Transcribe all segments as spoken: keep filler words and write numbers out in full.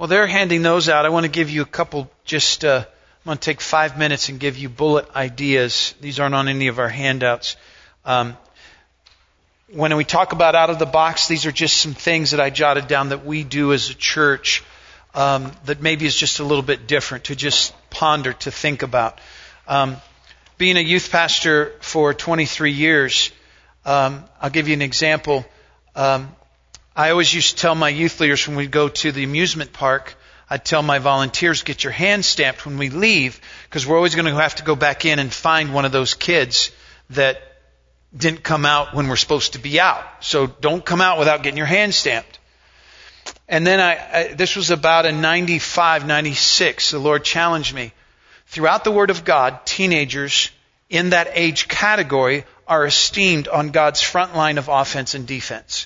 Well, they're handing those out. I want to give you a couple, just, uh, I'm going to take five minutes and give you bullet ideas. These aren't on any of our handouts. Um, when we talk about out of the box, these are just some things that I jotted down that we do as a church um, that maybe is just a little bit different to just ponder, to think about. Um, being a youth pastor for twenty-three years, um, I'll give you an example. Um, I always used to tell my youth leaders when we'd go to the amusement park, I'd tell my volunteers, get your hand stamped when we leave, because we're always going to have to go back in and find one of those kids that didn't come out when we're supposed to be out. So don't come out without getting your hand stamped. And then I, I this was about in ninety-five, ninety-six, the Lord challenged me. Throughout the Word of God, teenagers in that age category are esteemed on God's front line of offense and defense.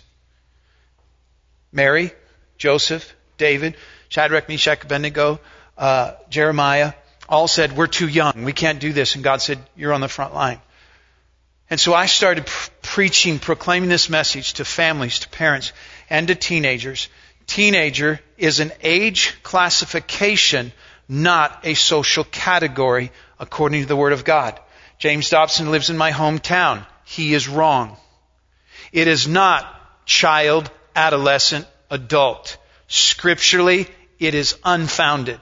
Mary, Joseph, David, Shadrach, Meshach, Abednego, uh, Jeremiah, all said, we're too young. We can't do this. And God said, you're on the front line. And so I started pr- preaching, proclaiming this message to families, to parents, and to teenagers. Teenager is an age classification, not a social category, according to the Word of God. James Dobson lives in my hometown. He is wrong. It is not child, adolescent, adult. Scripturally, it is unfounded.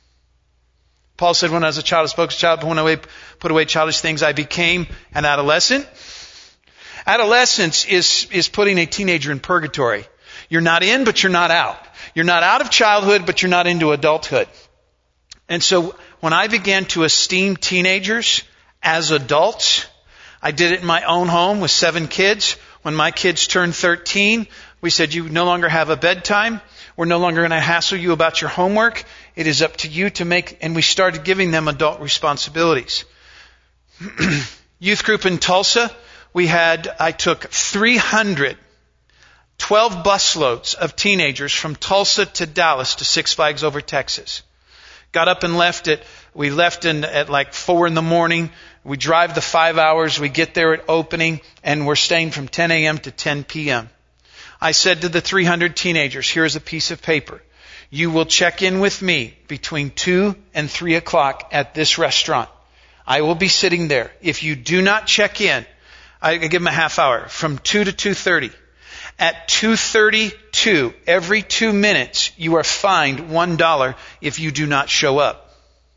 Paul said, when I was a child, I spoke as a child, but when I put away childish things, I became an adolescent. Adolescence is, is putting a teenager in purgatory. You're not in, but you're not out. You're not out of childhood, but you're not into adulthood. And so when I began to esteem teenagers as adults, I did it in my own home with seven kids. When my kids turned thirteen, we said, you no longer have a bedtime. We're no longer going to hassle you about your homework. It is up to you to make, and we started giving them adult responsibilities. Youth group in Tulsa, we had, I took three hundred twelve busloads of teenagers from Tulsa to Dallas to Six Flags Over Texas. Got up and left it. We left in, at like four in the morning. We drive the five hours. We get there at opening, and we're staying from ten a.m. to ten p.m. I said to the three hundred teenagers, here's a piece of paper. You will check in with me between two and three o'clock at this restaurant. I will be sitting there. If you do not check in, I give them a half hour, from two to two thirty. At two thirty-two, every two minutes, you are fined one dollar if you do not show up.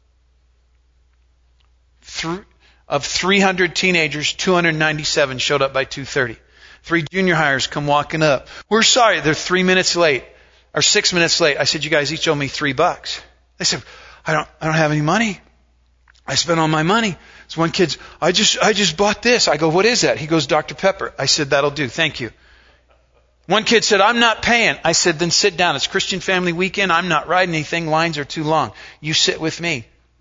Th- of three hundred teenagers, two hundred ninety-seven showed up by two thirty. Three junior hires come walking up. We're sorry, they're three minutes late, or six minutes late. I said, you guys each owe me three bucks. They said, I don't, I don't have any money. I spent all my money. So one kid's, I just, I just bought this. I go, what is that? He goes, Doctor Pepper. I said, that'll do. Thank you. One kid said, I'm not paying. I said, then sit down. It's Christian Family Weekend. I'm not riding anything. Lines are too long. You sit with me.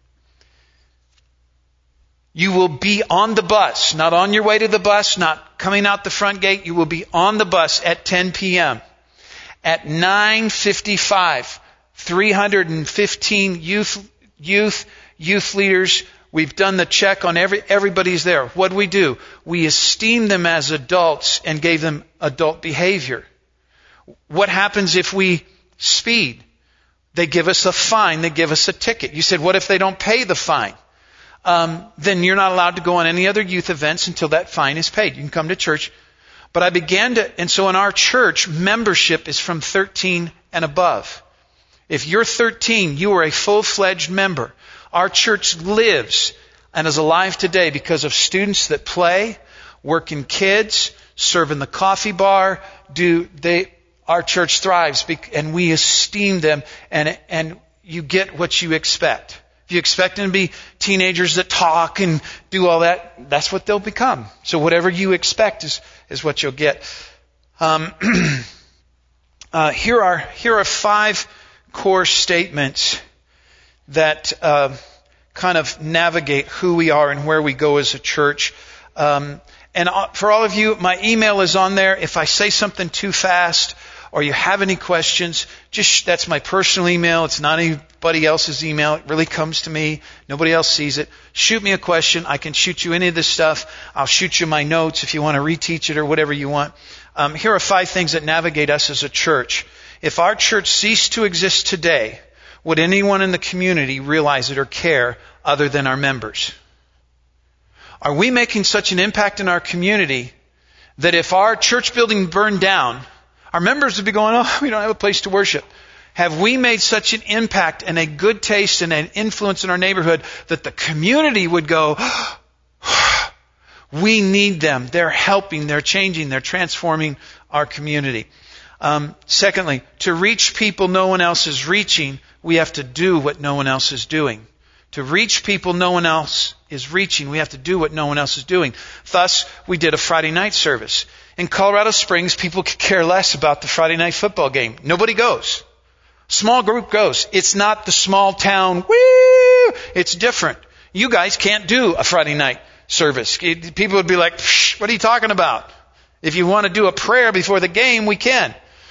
You will be on the bus, not on your way to the bus, not coming out the front gate. You will be on the bus at ten p.m. At nine fifty-five, three hundred fifteen youth, youth, youth leaders. We've done the check on every, everybody's there. What do we do? We esteem them as adults and gave them adult behavior. What happens if we speed? They give us a fine. They give us a ticket. You said, what if they don't pay the fine? Um, then you're not allowed to go on any other youth events until that fine is paid. You can come to church. But I began to, and so in our church, membership is from thirteen and above. If you're thirteen, you are a full-fledged member. Our church lives and is alive today because of students that play, work in kids, serve in the coffee bar. Do they? Our church thrives, and we esteem them, and and you get what you expect. If you expect them to be teenagers that talk and do all that, that's what they'll become. So whatever you expect is, is what you'll get. Um, uh, here are here are five core statements that uh, kind of navigate who we are and where we go as a church. Um, and for all of you, my email is on there. If I say something too fast or you have any questions, just that's my personal email. It's not anybody else's email. It really comes to me. Nobody else sees it. Shoot me a question. I can shoot you any of this stuff. I'll shoot you my notes if you want to reteach it or whatever you want. Um, here are five things that navigate us as a church. If our church ceased to exist today, would anyone in the community realize it or care other than our members? Are we making such an impact in our community that if our church building burned down, our members would be going, oh, we don't have a place to worship? Have we made such an impact and a good taste and an influence in our neighborhood that the community would go, we need them. They're helping, they're changing, they're transforming our community. Um, secondly, to reach people no one else is reaching, we have to do what no one else is doing. To reach people no one else is reaching, we have to do what no one else is doing. Thus, we did a Friday night service. In Colorado Springs, people could care less about the Friday night football game. Nobody goes. Small group goes. It's not the small town, woo! It's different. You guys can't do a Friday night service. People would be like, what are you talking about? If you want to do a prayer before the game, we can.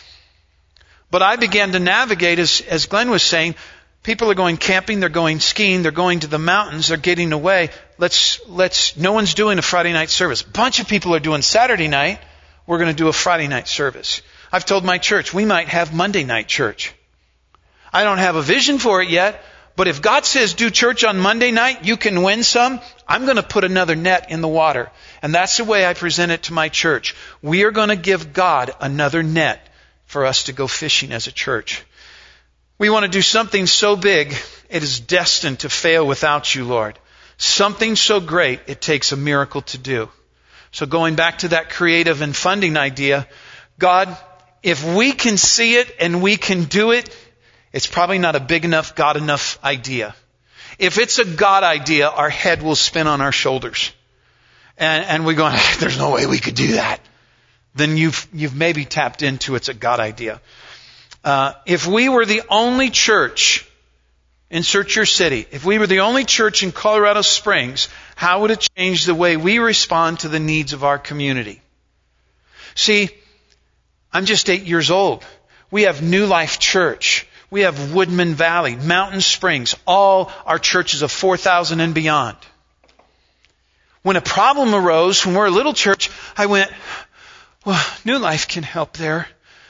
But I began to navigate, as, as Glenn was saying, people are going camping, they're going skiing, they're going to the mountains, they're getting away. Let's, let's, no one's doing a Friday night service. A bunch of people are doing Saturday night. We're going to do a Friday night service. I've told my church, we might have Monday night church. I don't have a vision for it yet, but if God says do church on Monday night, you can win some, I'm going to put another net in the water. And that's the way I present it to my church. We are going to give God another net for us to go fishing as a church. We want to do something so big, it is destined to fail without you, Lord. Something so great, it takes a miracle to do. So going back to that creative and funding idea, God, if we can see it and we can do it, it's probably not a big enough, God enough idea. If it's a God idea, our head will spin on our shoulders. And, and we're going, there's no way we could do that. Then you've, you've maybe tapped into it's a God idea. Uh, if we were the only church, insert your city, if we were the only church in Colorado Springs, how would it change the way we respond to the needs of our community? See, I'm just eight years old. We have New Life Church. We have Woodman Valley, Mountain Springs, all our churches of four thousand and beyond. When a problem arose, when we're a little church, I went, well, New Life can help there.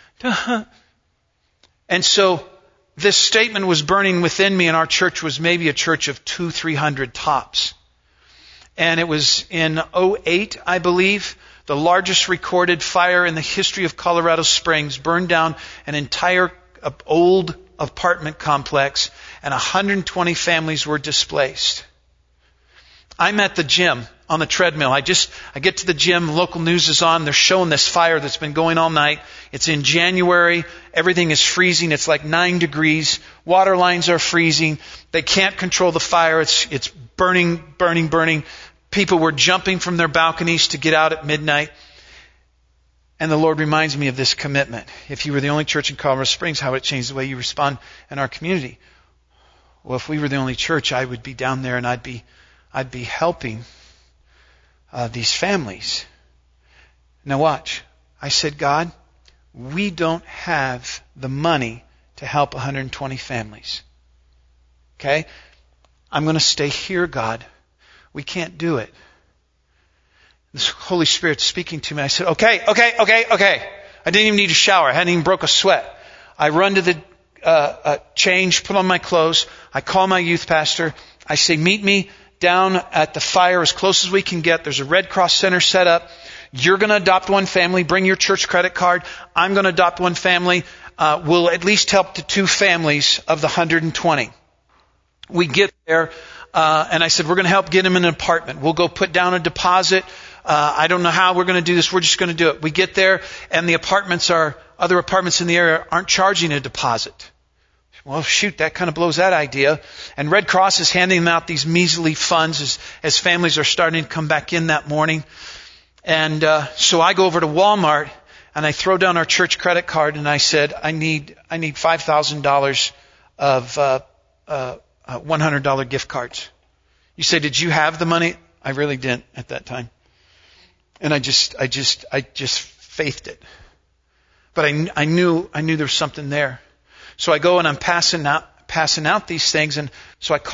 And so this statement was burning within me, and our church was maybe a church of two, three hundred tops. And it was in oh eight, I believe, the largest recorded fire in the history of Colorado Springs burned down an entire old apartment complex, and one hundred twenty families were displaced. I'm at the gym on the treadmill. I just, I get to the gym, local news is on, they're showing this fire that's been going all night. It's in January, everything is freezing, it's like nine degrees, water lines are freezing, they can't control the fire, it's, it's burning, burning, burning. People were jumping from their balconies to get out at midnight. And the Lord reminds me of this commitment. If you were the only church in Colorado Springs, how would it change the way you respond in our community? Well, if we were the only church, I would be down there and I'd be, I'd be helping uh, these families. Now watch. I said, God, we don't have the money to help one hundred twenty families. Okay? I'm going to stay here, God. We can't do it. The Holy Spirit speaking to me. I said, okay, okay, okay, okay. I didn't even need a shower. I hadn't even broke a sweat. I run to the uh, uh, change, put on my clothes. I call my youth pastor. I say, meet me down at the fire as close as we can get. There's a Red Cross Center set up. You're going to adopt one family. Bring your church credit card. I'm going to adopt one family. Uh, we'll at least help the two families of the one hundred twenty. We get there, uh, and I said, we're going to help get them in an apartment. We'll go put down a deposit. Uh, I don't know how we're going to do this. We're just going to do it. We get there, and the apartments are, other apartments in the area aren't charging a deposit. Well, shoot, that kind of blows that idea. And Red Cross is handing them out these measly funds as, as families are starting to come back in that morning. And uh, so I go over to Walmart, and I throw down our church credit card, and I said, I need I need five thousand dollars of uh, uh, uh, one hundred dollars gift cards. You say, did you have the money? I really didn't at that time. And I just, I just, I just faithed it. But I, I knew, I knew there was something there. So I go and I'm passing out, passing out these things. And so I called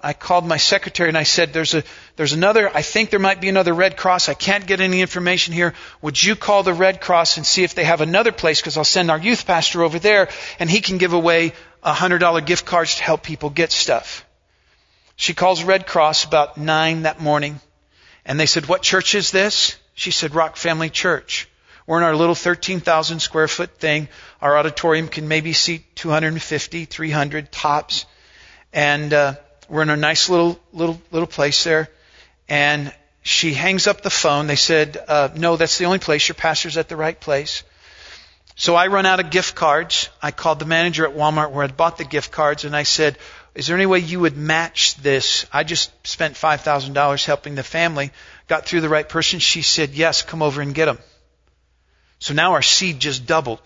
I called my secretary and I said, there's a, there's another, I think there might be another Red Cross. I can't get any information here. Would you call the Red Cross and see if they have another place? Because I'll send our youth pastor over there and he can give away a hundred dollar gift cards to help people get stuff. She calls Red Cross about nine that morning and they said, what church is this? She said, Rock Family Church. We're in our little thirteen thousand square foot thing. Our auditorium can maybe seat two hundred fifty, three hundred tops. And uh, we're in a nice little little little place there. And she hangs up the phone. They said, uh, no, that's the only place. Your pastor's at the right place. So I run out of gift cards. I called the manager at Walmart where I'd bought the gift cards. And I said, is there any way you would match this? I just spent five thousand dollars helping the family. Got through the right person. She said, yes, come over and get them. So now our seed just doubled.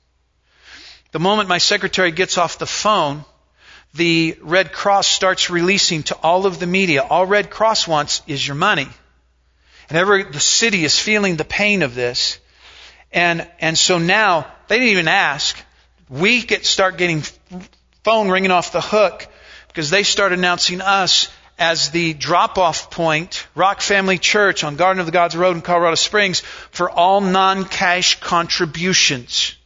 The moment my secretary gets off the phone, the Red Cross starts releasing to all of the media. All Red Cross wants is your money. And every, the city is feeling the pain of this. And, and so now, they didn't even ask. We get start getting phone ringing off the hook because they start announcing us as the drop-off point, Rock Family Church on Garden of the Gods Road in Colorado Springs, for all non-cash contributions.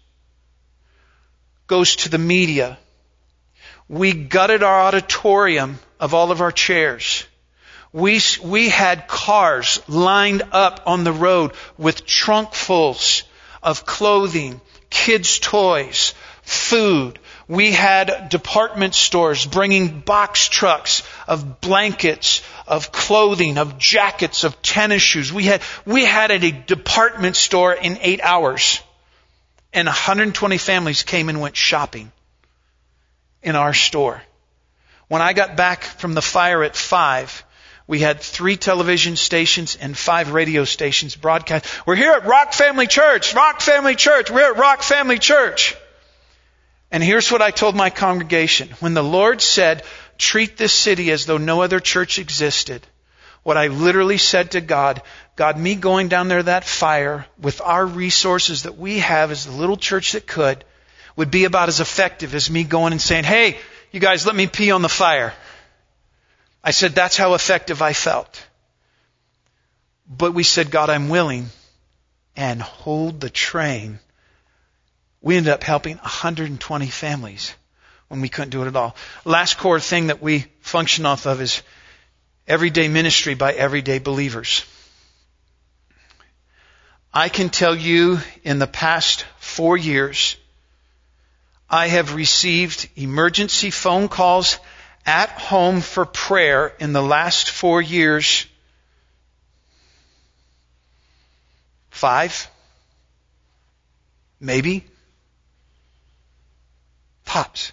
Goes to the media. We gutted our auditorium of all of our chairs. We, we had cars lined up on the road with trunkfuls of clothing, kids' toys, food. We had department stores bringing box trucks of blankets, of clothing, of jackets, of tennis shoes. We had, we had at a department store in eight hours. And one hundred twenty families came and went shopping in our store. When I got back from the fire at five, we had three television stations and five radio stations broadcast. We're here at Rock Family Church, Rock Family Church, we're at Rock Family Church. And here's what I told my congregation. When the Lord said, treat this city as though no other church existed, what I literally said to God, God, me going down there that fire with our resources that we have as the little church that could, would be about as effective as me going and saying, hey, you guys, let me pee on the fire. I said, that's how effective I felt. But we said, God, I'm willing, and hold the train. We ended up helping one hundred twenty families when we couldn't do it at all. Last core thing that we function off of is everyday ministry by everyday believers. I can tell you in the past four years, I have received emergency phone calls at home for prayer in the last four years. Five? Maybe? Tops.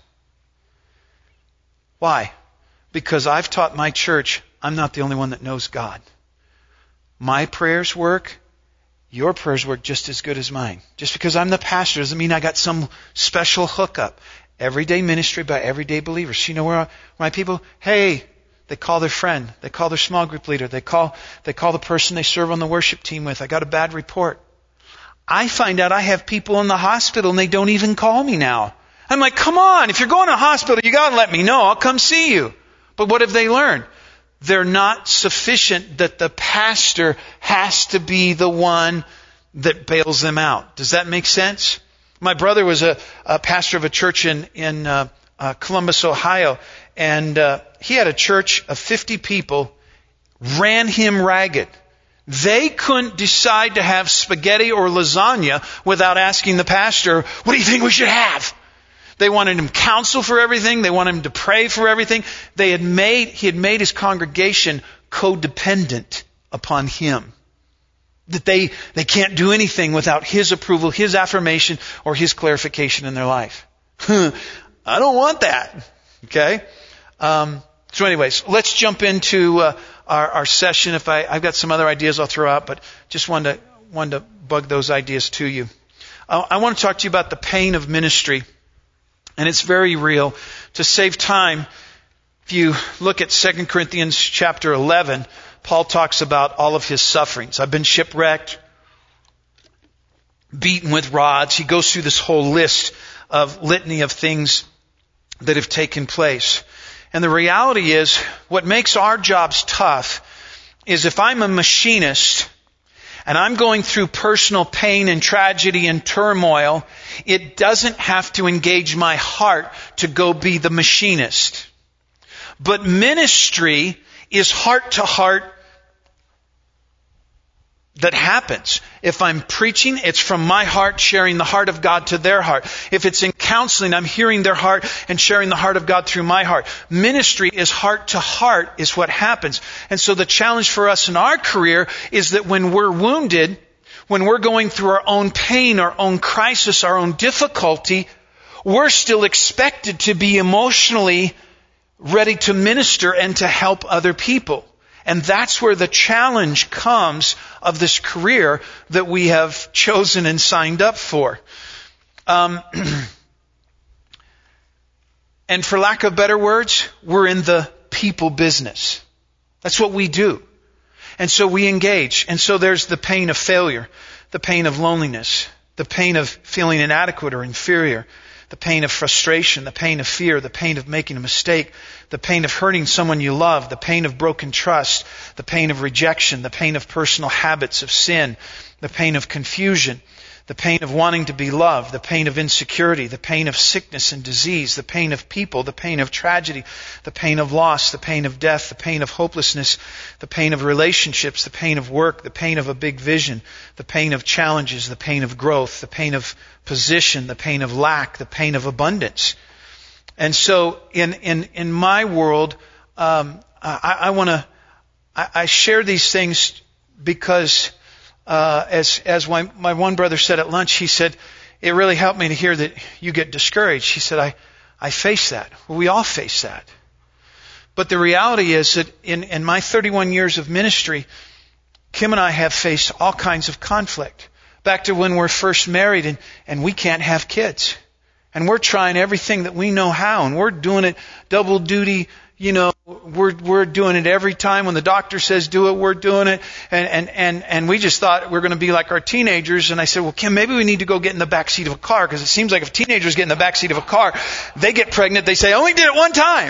Why? Because I've taught my church I'm not the only one that knows God. My prayers work. Your prayers work just as good as mine. Just because I'm the pastor doesn't mean I got some special hookup. Everyday ministry by everyday believers. You know where my people, hey, they call their friend. They call their small group leader. They call, they call the person they serve on the worship team with. I got a bad report. I find out I have people in the hospital and they don't even call me now. I'm like, come on, if you're going to the hospital, you got to let me know. I'll come see you. But what have they learned? They're not sufficient that the pastor has to be the one that bails them out. Does that make sense? My brother was a, a pastor of a church in, in uh, uh, Columbus, Ohio, and uh, he had a church of fifty people, ran him ragged. They couldn't decide to have spaghetti or lasagna without asking the pastor, what do you think we should have? They wanted him counsel for everything. They wanted him to pray for everything. They had made, he had made his congregation codependent upon him. That they, they can't do anything without his approval, his affirmation, or his clarification in their life. I don't want that. Okay? Um, so anyways, let's jump into uh, our, our session. If I, I've got some other ideas I'll throw out, but just wanted to, wanted to bug those ideas to you. Uh, I want to talk to you about the pain of ministry. And it's very real. To save time, if you look at Second Corinthians chapter eleven, Paul talks about all of his sufferings. I've been shipwrecked, beaten with rods. He goes through this whole list of litany of things that have taken place. And the reality is, what makes our jobs tough is if I'm a machinist and I'm going through personal pain and tragedy and turmoil, it doesn't have to engage my heart to go be the machinist. But ministry is heart to heart that happens. If I'm preaching, it's from my heart sharing the heart of God to their heart. If it's in counseling, I'm hearing their heart and sharing the heart of God through my heart. Ministry is heart to heart is what happens. And so the challenge for us in our career is that when we're wounded, when we're going through our own pain, our own crisis, our own difficulty, we're still expected to be emotionally ready to minister and to help other people. And that's where the challenge comes of this career that we have chosen and signed up for. Um, and for lack of better words, we're in the people business. That's what we do. And so we engage. And so there's the pain of failure, the pain of loneliness, the pain of feeling inadequate or inferior, the pain of frustration, the pain of fear, the pain of making a mistake, the pain of hurting someone you love, the pain of broken trust, the pain of rejection, the pain of personal habits of sin, the pain of confusion, the pain of wanting to be loved, the pain of insecurity, the pain of sickness and disease, the pain of people, the pain of tragedy, the pain of loss, the pain of death, the pain of hopelessness, the pain of relationships, the pain of work, the pain of a big vision, the pain of challenges, the pain of growth, the pain of position, the pain of lack, the pain of abundance. And so in in, in my world, um, I, I want to, I, I share these things because Uh, as as my, my one brother said at lunch, he said, it really helped me to hear that you get discouraged. He said, I, I face that. Well, we all face that. But the reality is that in, in my thirty-one years of ministry, Kim and I have faced all kinds of conflict. Back to when we're first married and, and we can't have kids. And we're trying everything that we know how, and we're doing it double duty. You know, we're we're doing it every time. When the doctor says do it, we're doing it. And and and, and we just thought we're going to be like our teenagers. And I said, well, Kim, maybe we need to go get in the back seat of a car, because it seems like if teenagers get in the back seat of a car, they get pregnant. They say, I only did it one time.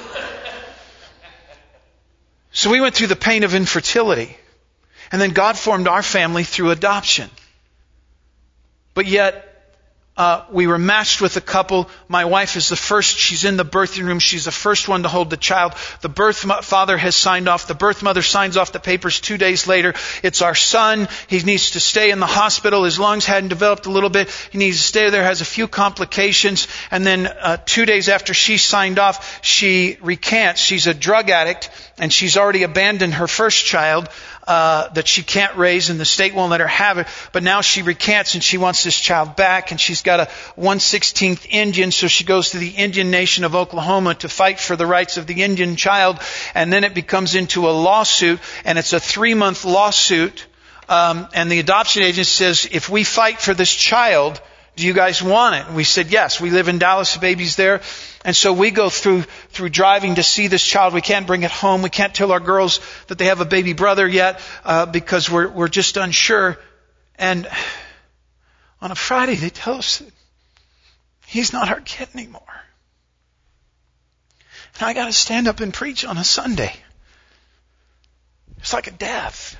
So we went through the pain of infertility. And then God formed our family through adoption. But yet, Uh, we were matched with a couple. My wife is the first. She's in the birthing room. She's the first one to hold the child. The birth mo- father has signed off. The birth mother signs off the papers two days later. It's our son. He needs to stay in the hospital. His lungs hadn't developed a little bit. He needs to stay there, has a few complications. And then uh, two days after she signed off, she recants. She's a drug addict, and she's already abandoned her first child uh, that she can't raise, and the state won't let her have it. But now she recants, and she wants this child back, and she's got a one sixteenth Indian, so she goes to the Indian nation of Oklahoma to fight for the rights of the Indian child. And then it becomes into a lawsuit, and it's a three-month lawsuit. Um, and the adoption agent says, if we fight for this child, do you guys want it? And we said, yes. We live in Dallas, the baby's there. And so we go through through driving to see this child. We can't bring it home. We can't tell our girls that they have a baby brother yet uh, because we're we're just unsure. And on a Friday, they tell us that he's not our kid anymore. And I got to stand up and preach on a Sunday. It's like a death.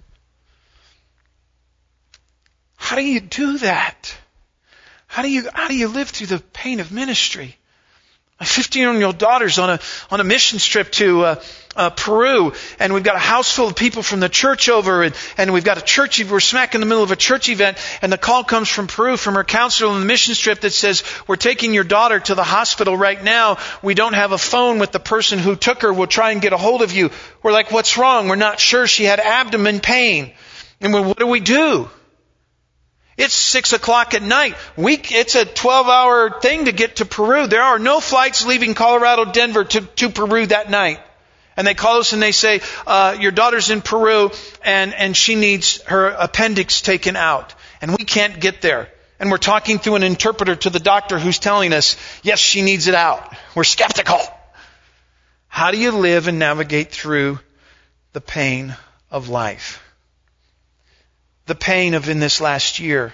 How do you do that? How do you how do you live through the pain of ministry? My fifteen-year-old daughter's on a on a missions trip to uh, uh, Peru, and we've got a house full of people from the church over, and, and we've got a church. We're smack in the middle of a church event, and the call comes from Peru, from her counselor on the missions trip, that says, "We're taking your daughter to the hospital right now. We don't have a phone with the person who took her. We'll try and get a hold of you." We're like, "What's wrong?" We're not sure. She had abdomen pain, and we're, what do we do? It's six o'clock at night. We, it's a twelve-hour thing to get to Peru. There are no flights leaving Colorado, Denver to, to Peru that night. And they call us and they say, uh, your daughter's in Peru and, and she needs her appendix taken out. And we can't get there. And we're talking through an interpreter to the doctor who's telling us, yes, she needs it out. We're skeptical. How do you live and navigate through the pain of life? The pain of in this last year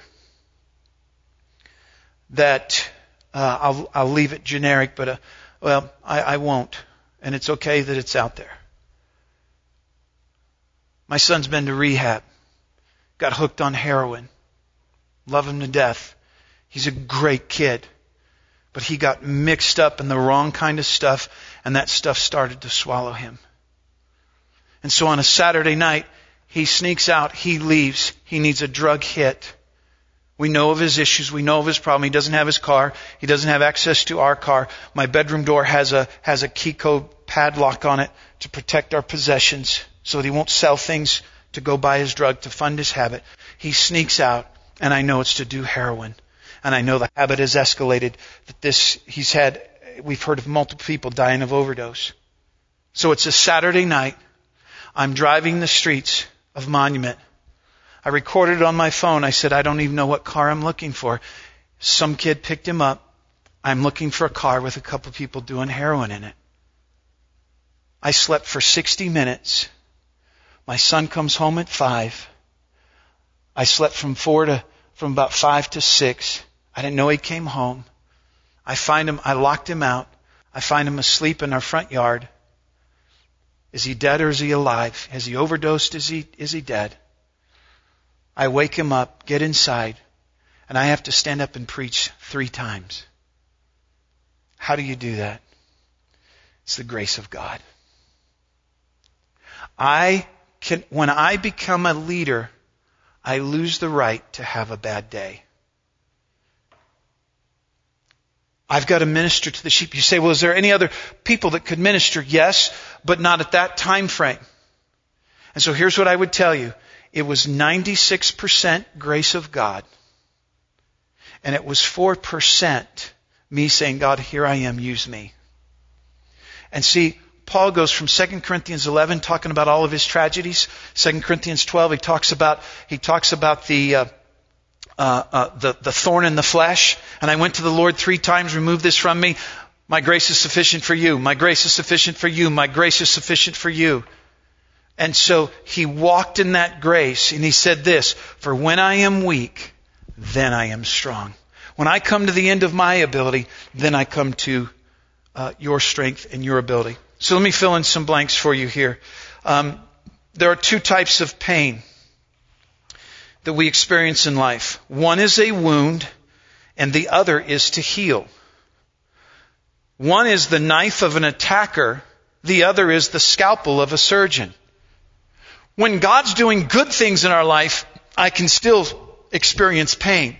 that uh, I'll, I'll leave it generic, but uh, well, I, I won't. and it's okay that it's out there. My son's been to rehab. Got hooked on heroin. Love him to death. He's a great kid. But he got mixed up in the wrong kind of stuff, and that stuff started to swallow him. And so on a Saturday night, he sneaks out, he leaves, he needs a drug hit. We know of his issues, we know of his problem. He doesn't have his car, he doesn't have access to our car. My bedroom door has a has a key code padlock on it to protect our possessions so that he won't sell things to go buy his drug to fund his habit. He sneaks out, and I know it's to do heroin. And I know the habit has escalated, that this, he's had, we've heard of multiple people dying of overdose. So it's a Saturday night. I'm driving the streets of Monument. I recorded it on my phone. I said, I don't even know what car I'm looking for. Some kid picked him up. I'm looking for a car with a couple of people doing heroin in it. I slept for sixty minutes. My son comes home at five. I slept from four to, from about five to six. I didn't know he came home. I find him, I locked him out. I find him asleep in our front yard. Is he dead or is he alive? Has he overdosed? Is he, is he dead? I wake him up, get inside, and I have to stand up and preach three times. How do you do that? It's the grace of God. I can, when I become a leader, I lose the right to have a bad day. I've got to minister to the sheep. You say, well, is there any other people that could minister? Yes, but not at that time frame. And so here's what I would tell you. It was ninety-six percent grace of God. And it was four percent me saying, God, here I am, use me. And see, Paul goes from Second Corinthians eleven, talking about all of his tragedies. Second Corinthians twelve, he talks about, he talks about the, uh, uh, uh, the, the thorn in the flesh. And I went to the Lord three times, remove this from me. My grace is sufficient for you. My grace is sufficient for you. My grace is sufficient for you. And so he walked in that grace, and he said this, for when I am weak, then I am strong. When I come to the end of my ability, then I come to uh, your strength and your ability. So let me fill in some blanks for you here. Um, there are two types of pain that we experience in life. One is a wound, and the other is to heal. One is the knife of an attacker. The other is the scalpel of a surgeon. When God's doing good things in our life, I can still experience pain.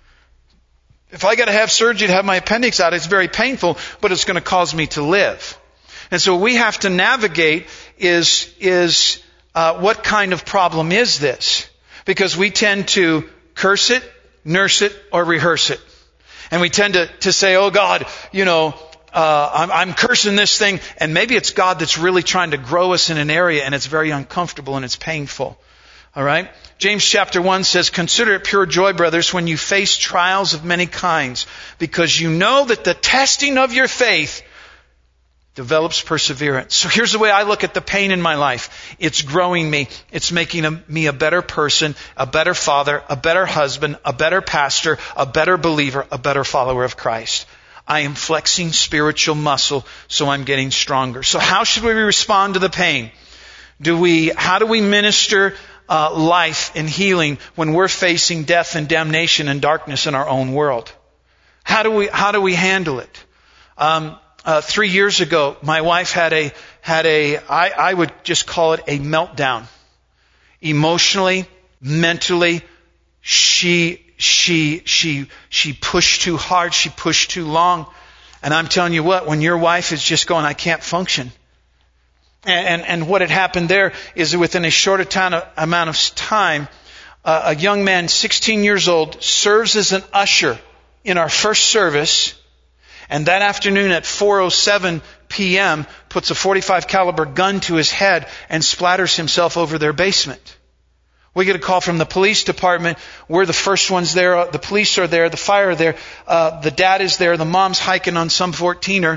If I got to have surgery to have my appendix out, it's very painful, but it's going to cause me to live. And so what we have to navigate is, is uh, what kind of problem is this? Because we tend to curse it, nurse it, or rehearse it. And we tend to, to say, oh God, you know, uh, I'm, I'm cursing this thing. And maybe it's God that's really trying to grow us in an area, and it's very uncomfortable and it's painful. All right? James chapter one says, consider it pure joy, brothers, when you face trials of many kinds, because you know that the testing of your faith develops perseverance. So here's the way I look at the pain in my life. It's growing me. It's making a, me a better person, a better father, a better husband, a better pastor, a better believer, a better follower of Christ. I am flexing spiritual muscle, so I'm getting stronger. So how should we respond to the pain? Do we, how do we minister uh, life and healing when we're facing death and damnation and darkness in our own world? How do we, how do we handle it? Um, Uh, three years ago, my wife had a, had a, I, I would just call it a meltdown. Emotionally, mentally, she, she, she, she pushed too hard, she pushed too long. And I'm telling you what, when your wife is just going, I can't function. And, and, and what had happened there is that within a short amount of time, uh, a young man, sixteen years old, serves as an usher in our first service. And that afternoon at four oh seven p.m. puts a forty-five caliber gun to his head and splatters himself over their basement. We get a call from the police department. We're the first ones there. The police are there. The fire are there. Uh, the dad is there. The mom's hiking on some fourteener.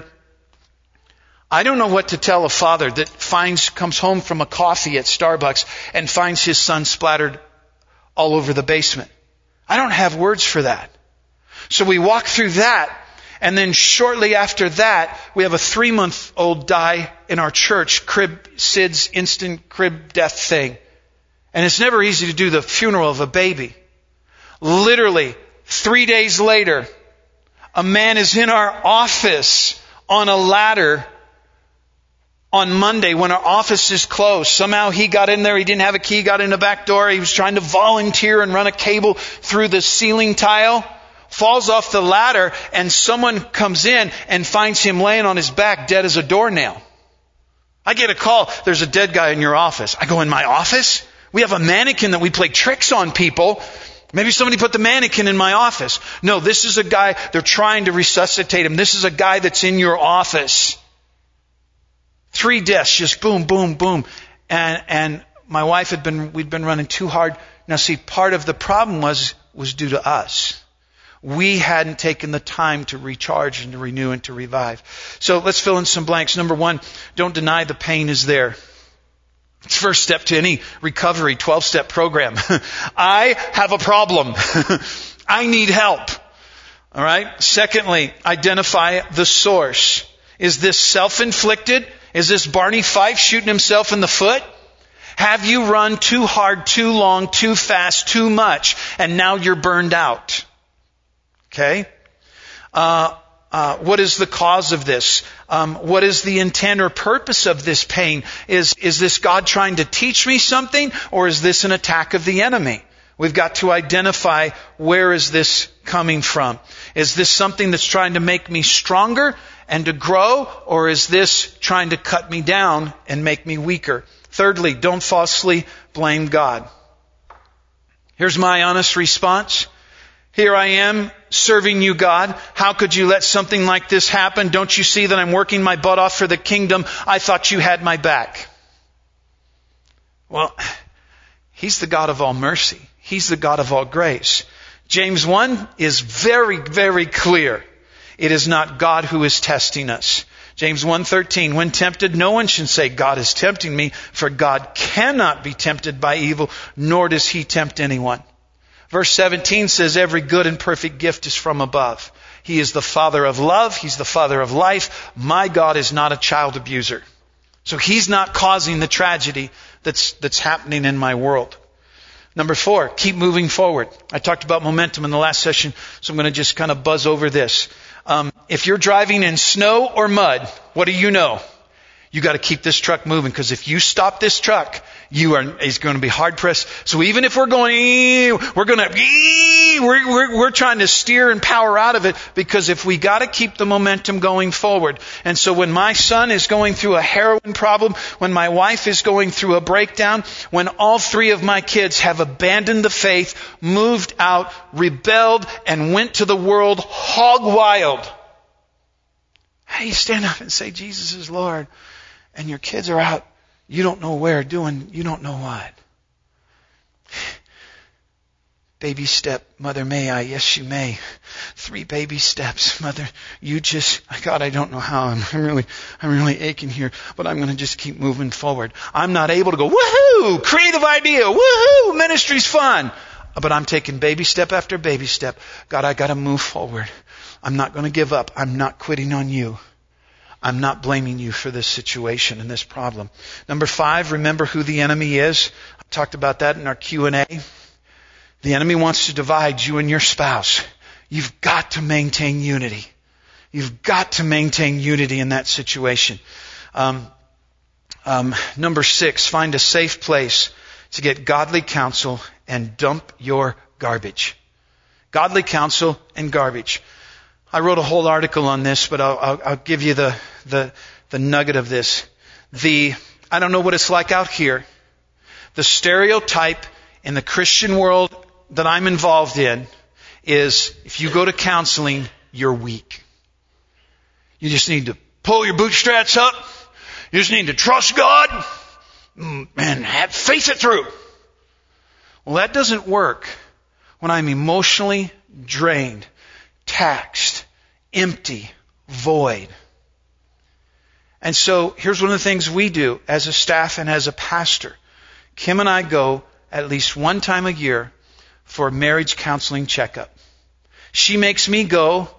I don't know what to tell a father that finds, comes home from a coffee at Starbucks and finds his son splattered all over the basement. I don't have words for that. So we walk through that. And then shortly after that, we have a three-month-old die in our church, crib, S I D S, instant crib death thing. And it's never easy to do the funeral of a baby. Literally, three days later, a man is in our office on a ladder on Monday when our office is closed. Somehow he got in there, he didn't have a key, got in the back door, he was trying to volunteer and run a cable through the ceiling tile, falls off the ladder, and someone comes in and finds him laying on his back dead as a doornail. I get a call, there's a dead guy in your office. I go, in my office? We have a mannequin that we play tricks on people. Maybe somebody put the mannequin in my office. No, this is a guy, they're trying to resuscitate him. This is a guy that's in your office. Three deaths, just boom, boom, boom. And and my wife had been, we'd been running too hard. Now see, part of the problem was, was due to us. We hadn't taken the time to recharge and to renew and to revive. So let's fill in some blanks. Number one, don't deny the pain is there. It's first step to any recovery twelve-step program. I have a problem. I need help. All right. Secondly, identify the source. Is this self-inflicted? Is this Barney Fife shooting himself in the foot? Have you run too hard, too long, too fast, too much, and now you're burned out? Okay. Uh, Uh, what is the cause of this? Um, what is the intent or purpose of this pain? Is, is this God trying to teach me something, or is this an attack of the enemy? We've got to identify, where is this coming from? Is this something that's trying to make me stronger and to grow, or is this trying to cut me down and make me weaker? Thirdly, don't falsely blame God. Here's my honest response. Here I am serving you, God. How could you let something like this happen? Don't you see that I'm working my butt off for the kingdom? I thought you had my back. Well, He's the God of all mercy. He's the God of all grace. James one is very, very clear. It is not God who is testing us. James one thirteen, when tempted, no one should say, God is tempting me, for God cannot be tempted by evil, nor does He tempt anyone. Verse seventeen says, every good and perfect gift is from above. He is the Father of love. He's the Father of life. My God is not a child abuser. So He's not causing the tragedy that's, that's happening in my world. Number four, keep moving forward. I talked about momentum in the last session, so I'm going to just kind of buzz over this. Um, if you're driving in snow or mud, what do you know? You got to keep this truck moving, because if you stop this truck, you are it's going to be hard pressed. So even if we're going, we're going to, we're, we're, we're trying to steer and power out of it, because if we got to keep the momentum going forward. And so when my son is going through a heroin problem, when my wife is going through a breakdown, when all three of my kids have abandoned the faith, moved out, rebelled, and went to the world hog wild, how do you stand up and say Jesus is Lord? And your kids are out, you don't know where, doing you don't know what. Baby step, Mother, may I? Yes, you may. Three baby steps, Mother. You just, God, I don't know how. I'm, I'm really, I'm really aching here, but I'm going to just keep moving forward. I'm not able to go, woohoo, creative idea, woohoo, ministry's fun. But I'm taking baby step after baby step. God, I got to move forward. I'm not going to give up. I'm not quitting on you. I'm not blaming you for this situation and this problem. Number five, remember who the enemy is. I talked about that in our Q and A. The enemy wants to divide you and your spouse. You've got to maintain unity. You've got to maintain unity in that situation. Um, um, number six, find a safe place to get godly counsel and dump your garbage. Godly counsel and garbage. I wrote a whole article on this, but I'll, I'll, I'll give you the, the, the nugget of this. The, I don't know what it's like out here. The stereotype in the Christian world that I'm involved in is, if you go to counseling, you're weak. You just need to pull your bootstraps up. You just need to trust God and have, face it through. Well, that doesn't work when I'm emotionally drained, taxed, empty, void. And so here's one of the things we do as a staff and as a pastor. Kim and I go at least one time a year for a marriage counseling checkup. She makes me go,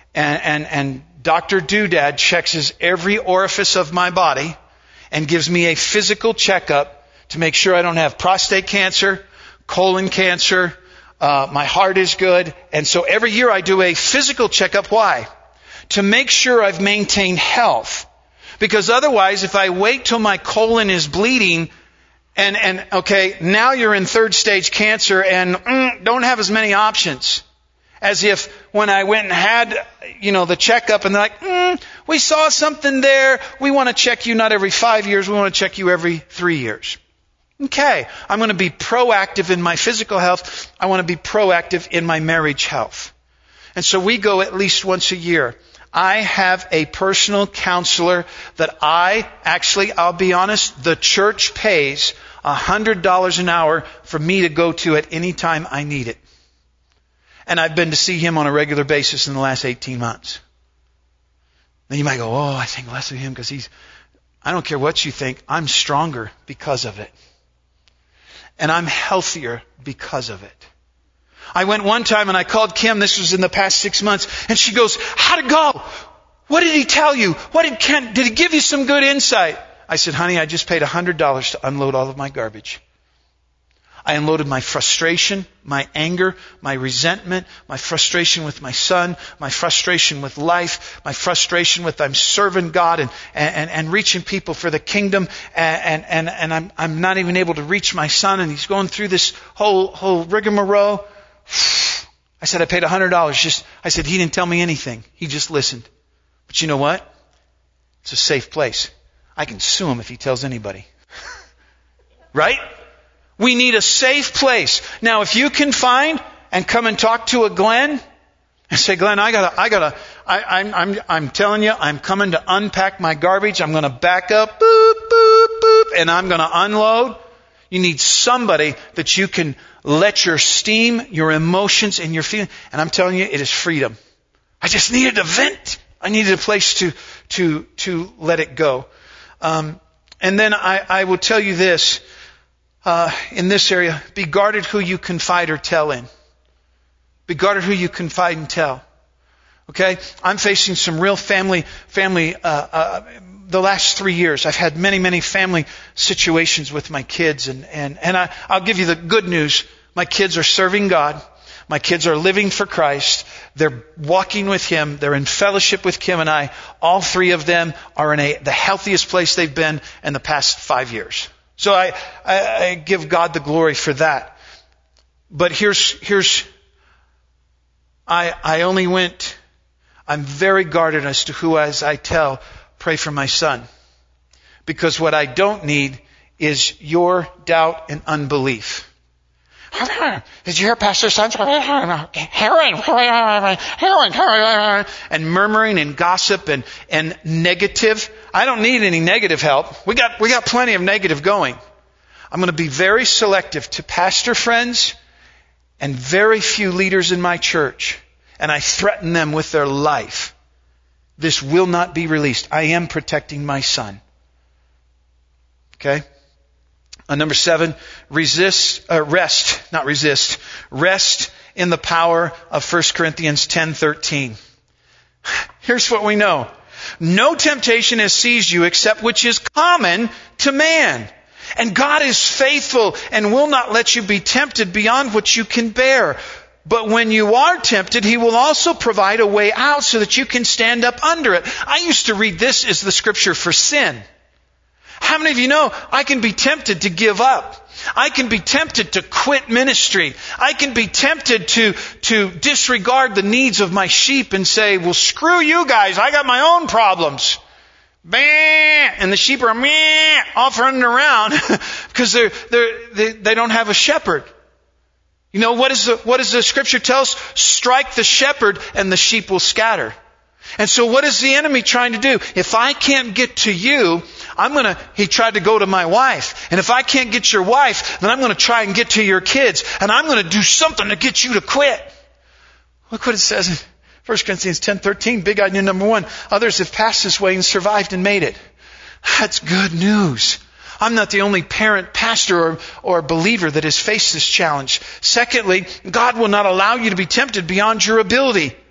and, and, and Doctor Doodad checks every orifice of my body and gives me a physical checkup to make sure I don't have prostate cancer, colon cancer, uh, my heart is good. And so every year I do a physical checkup. Why? To make sure I've maintained health. Because otherwise, if I wait till my colon is bleeding, and, and okay, now you're in third stage cancer and mm, don't have as many options. As if when I went and had, you know, the checkup and they're like, mm, we saw something there. We want to check you not every five years. We want to check you every three years. Okay, I'm going to be proactive in my physical health. I want to be proactive in my marriage health. And so we go at least once a year. I have a personal counselor that I, actually, I'll be honest, the church pays one hundred dollars an hour for me to go to at any time I need it. And I've been to see him on a regular basis in the last eighteen months. Then you might go, oh, I think less of him because he's, I don't care what you think, I'm stronger because of it. And I'm healthier because of it. I went one time and I called Kim, this was in the past six months, and she goes, how'd it go? What did he tell you? What did Ken, did he give you some good insight? I said, honey, I just paid one hundred dollars to unload all of my garbage. I unloaded my frustration, my anger, my resentment, my frustration with my son, my frustration with life, my frustration with I'm serving God and, and, and reaching people for the kingdom, and, and, and I'm, I'm not even able to reach my son, and he's going through this whole, whole rigmarole. I said, I paid one hundred dollars. Just, I said, he didn't tell me anything. He just listened. But you know what? It's a safe place. I can sue him if he tells anybody. Right? We need a safe place. Now, if you can find and come and talk to a Glenn and say, Glenn, I gotta, I gotta, I, I'm, I'm, I'm telling you, I'm coming to unpack my garbage. I'm going to back up, boop, boop, boop, and I'm going to unload. You need somebody that you can let your steam, your emotions, and your feelings. And I'm telling you, it is freedom. I just needed a vent. I needed a place to, to, to let it go. Um, and then I, I will tell you this. Uh, in this area, be guarded who you confide or tell in. Be guarded who you confide and tell. Okay? I'm facing some real family, family, uh, uh, the last three years. I've had many, many family situations with my kids, and, and, and I, I'll give you the good news. My kids are serving God. My kids are living for Christ. They're walking with Him. They're in fellowship with Kim and I. All three of them are in a, the healthiest place they've been in the past five years. So I, I, I give God the glory for that. But here's, here's, I, I only went, I'm very guarded as to who as I tell, pray for my son. Because what I don't need is your doubt and unbelief. Did you hear Pastor Son's heroin, heroin, and murmuring and gossip and, and negative? I don't need any negative help. We got, we got plenty of negative going. I'm going to be very selective to pastor friends and very few leaders in my church. And I threaten them with their life. This will not be released. I am protecting my son. Okay? Uh, number seven, resist, uh, rest, not resist, rest in the power of First Corinthians ten thirteen. Here's what we know. No temptation has seized you except which is common to man. And God is faithful and will not let you be tempted beyond what you can bear. But when you are tempted, He will also provide a way out so that you can stand up under it. I used to read this as the scripture for sin. How many of you know I can be tempted to give up? I can be tempted to quit ministry. I can be tempted to, to disregard the needs of my sheep and say, well, screw you guys. I got my own problems. Bah! And the sheep are meh, off running around because they're, they're, they, they don't have a shepherd. You know, what is the, what does the scripture tell us? Strike the shepherd and the sheep will scatter. And so what is the enemy trying to do? If I can't get to you, I'm going to, he tried to go to my wife. And if I can't get your wife, then I'm going to try and get to your kids. And I'm going to do something to get you to quit. Look what it says in First Corinthians ten thirteen, big idea number one. Others have passed this way and survived and made it. That's good news. I'm not the only parent, pastor, or, or believer that has faced this challenge. Secondly, God will not allow you to be tempted beyond your ability.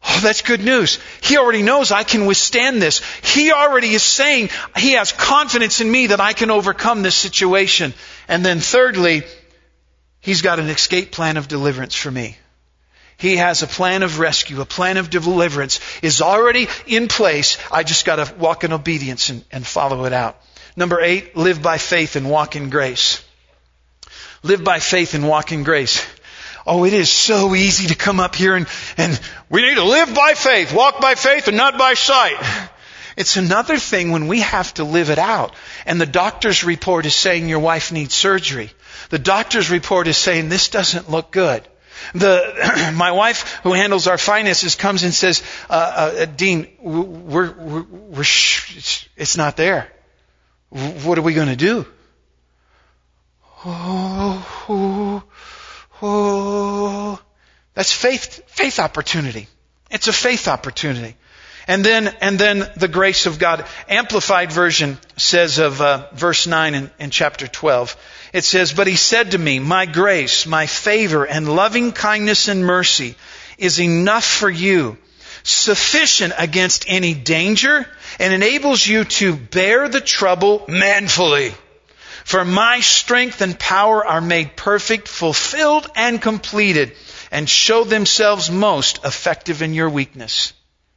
Oh, that's good news. He already knows I can withstand this. He already is saying he has confidence in me that I can overcome this situation. And then thirdly, he's got an escape plan of deliverance for me. He has a plan of rescue, a plan of deliverance is already in place. I just got to walk in obedience and, and follow it out. Number eight, live by faith and walk in grace. Live by faith and walk in grace. Oh, it is so easy to come up here and, and we need to live by faith, walk by faith and not by sight. It's another thing when we have to live it out. And the doctor's report is saying your wife needs surgery. The doctor's report is saying this doesn't look good. The my wife, who handles our finances, comes and says, uh, uh, Dean, we're, we're, we're sh- it's, it's not there. What are we going to do? Oh, oh, oh. That's faith, faith opportunity. It's a faith opportunity. And then, and then the grace of God. Amplified Version says of uh, verse nine in, in chapter twelve. It says, but he said to me, my grace, my favor, and loving kindness and mercy is enough for you, sufficient against any danger, and enables you to bear the trouble manfully. For my strength and power are made perfect, fulfilled, and completed, and show themselves most effective in your weakness.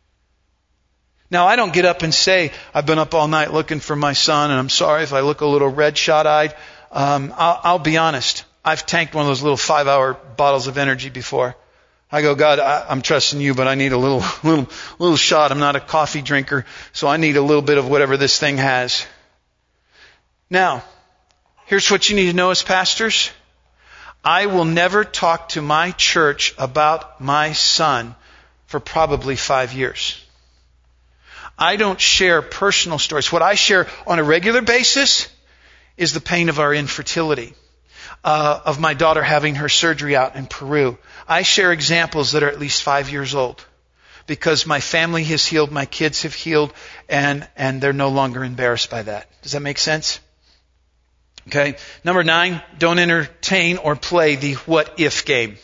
Now, I don't get up and say, I've been up all night looking for my son, and I'm sorry if I look a little red shot-eyed. Um, I'll, I'll be honest. I've tanked one of those little five-hour bottles of energy before. I go, God, I, I'm trusting you, but I need a little, little, little shot. I'm not a coffee drinker, so I need a little bit of whatever this thing has. Now, here's what you need to know as pastors. I will never talk to my church about my son for probably five years. I don't share personal stories. What I share on a regular basis is the pain of our infertility, uh, of my daughter having her surgery out in Peru. I share examples that are at least five years old because my family has healed, my kids have healed, and, and they're no longer embarrassed by that. Does that make sense? Okay. Number nine, don't entertain or play the what if game.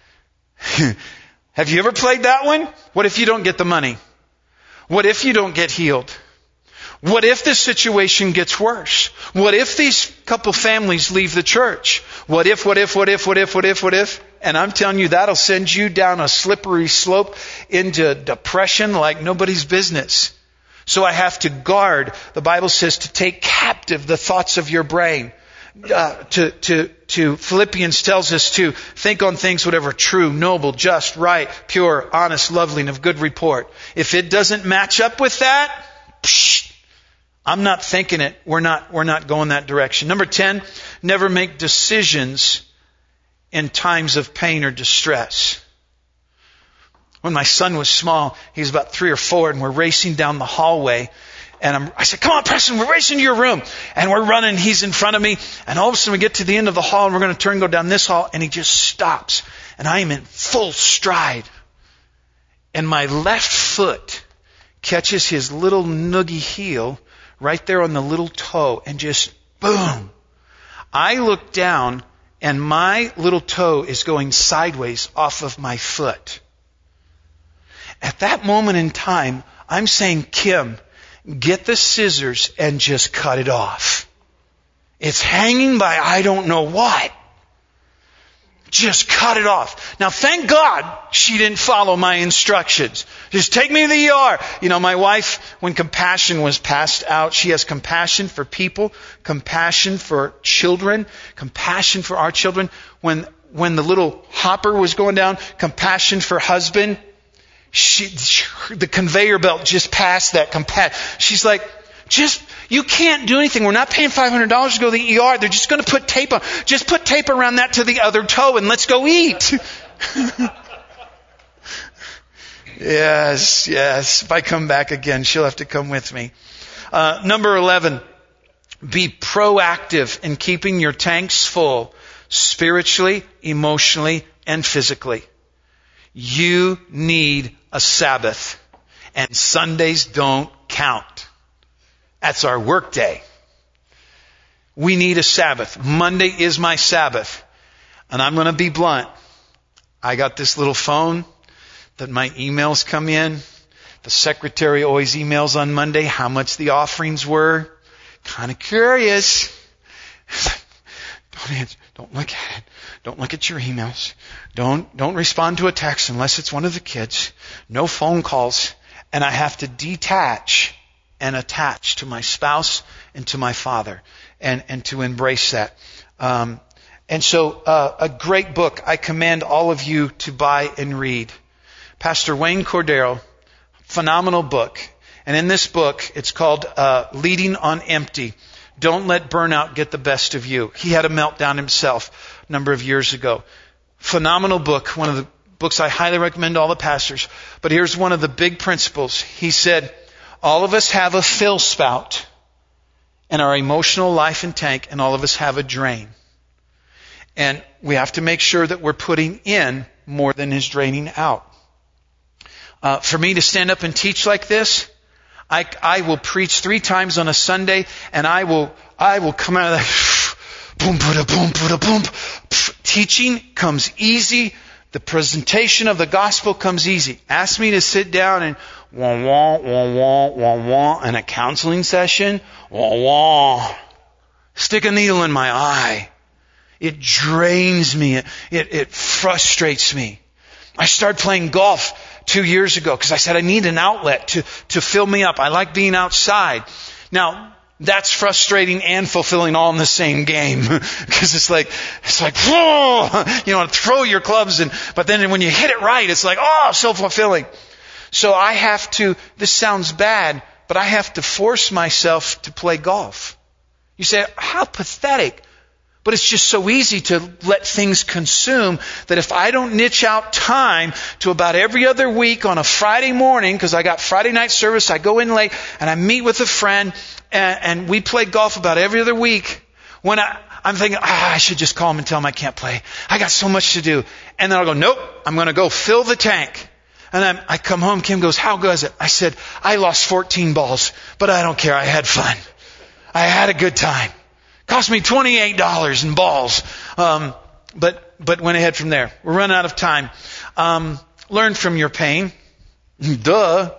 Have you ever played that one? What if you don't get the money? What if you don't get healed? What if this situation gets worse? What if these couple families leave the church? What if, what if, what if, what if, what if, what if? And I'm telling you, that'll send you down a slippery slope into depression like nobody's business. So I have to guard. The Bible says to take captive the thoughts of your brain. Uh, to, to, to Philippians tells us to think on things whatever true, noble, just, right, pure, honest, lovely, and of good report. If it doesn't match up with that, psh, I'm not thinking it. We're not, we're not going that direction. Number ten, never make decisions in times of pain or distress. When my son was small, he was about three or four, and we're racing down the hallway. And I'm, I said, come on, Preston, we're racing to your room. And we're running, he's in front of me. And all of a sudden we get to the end of the hall and we're going to turn and go down this hall. And he just stops. And I am in full stride. And my left foot catches his little noogie heel right there on the little toe. And just boom. I look down and my little toe is going sideways off of my foot. At that moment in time, I'm saying, Kim, get the scissors and just cut it off. It's hanging by I don't know what. Just cut it off. Now, thank God she didn't follow my instructions. Just take me to the E R. You know, my wife, when compassion was passed out, she has compassion for people, compassion for children, compassion for our children. When, when the little hopper was going down, compassion for husband. She, the conveyor belt just passed that compassion. She's like, just, you can't do anything. We're not paying five hundred dollars to go to the E R. They're just going to put tape on. Just put tape around that to the other toe and let's go eat. Yes, yes. If I come back again, she'll have to come with me. Uh, number eleven, be proactive in keeping your tanks full spiritually, emotionally, and physically. You need a Sabbath, and Sundays don't count. That's our work day. We need a Sabbath. Monday is my Sabbath. And I'm going to be blunt. I got this little phone that my emails come in. The secretary always emails on Monday how much the offerings were. Kind of curious. Don't answer. Don't look at it. Don't look at your emails. Don't, don't respond to a text unless it's one of the kids. No phone calls. And I have to detach and attach to my spouse and to my father and, and to embrace that. Um, and so, uh, a great book I commend all of you to buy and read. Pastor Wayne Cordero, phenomenal book. And in this book, it's called, uh, Leading on Empty. Don't let burnout get the best of you. He had a meltdown himself a number of years ago. Phenomenal book, one of the books I highly recommend to all the pastors. But here's one of the big principles. He said, all of us have a fill spout in our emotional life and tank, and all of us have a drain. And we have to make sure that we're putting in more than is draining out. Uh, for me to stand up and teach like this, I, I will preach three times on a Sunday, and I will, I will come out of that, boom, boom, boom, boom, boom. Teaching comes easy. The presentation of the gospel comes easy. Ask me to sit down and wah, wah, wah, wah, wah, wah, in a counseling session, wah, wah. Stick a needle in my eye. It drains me. It, it, it frustrates me. I started playing golf two years ago because I said I need an outlet to, to fill me up. I like being outside. Now, that's frustrating and fulfilling all in the same game. Because it's like, it's like, whoa, you know, throw your clubs and, but then when you hit it right, it's like, oh, so fulfilling. So I have to, this sounds bad, but I have to force myself to play golf. You say, how pathetic. But it's just so easy to let things consume that if I don't niche out time to about every other week on a Friday morning, because I got Friday night service, I go in late and I meet with a friend and, and we play golf about every other week. When I, I'm thinking, ah, I should just call him and tell him I can't play. I got so much to do. And then I'll go, nope, I'm going to go fill the tank. And then I come home, Kim goes, how good is it? I said, I lost fourteen balls, but I don't care. I had fun. I had a good time. Cost me twenty-eight dollars in balls. Um, but, but went ahead from there. We're running out of time. Um, learn from your pain. Duh.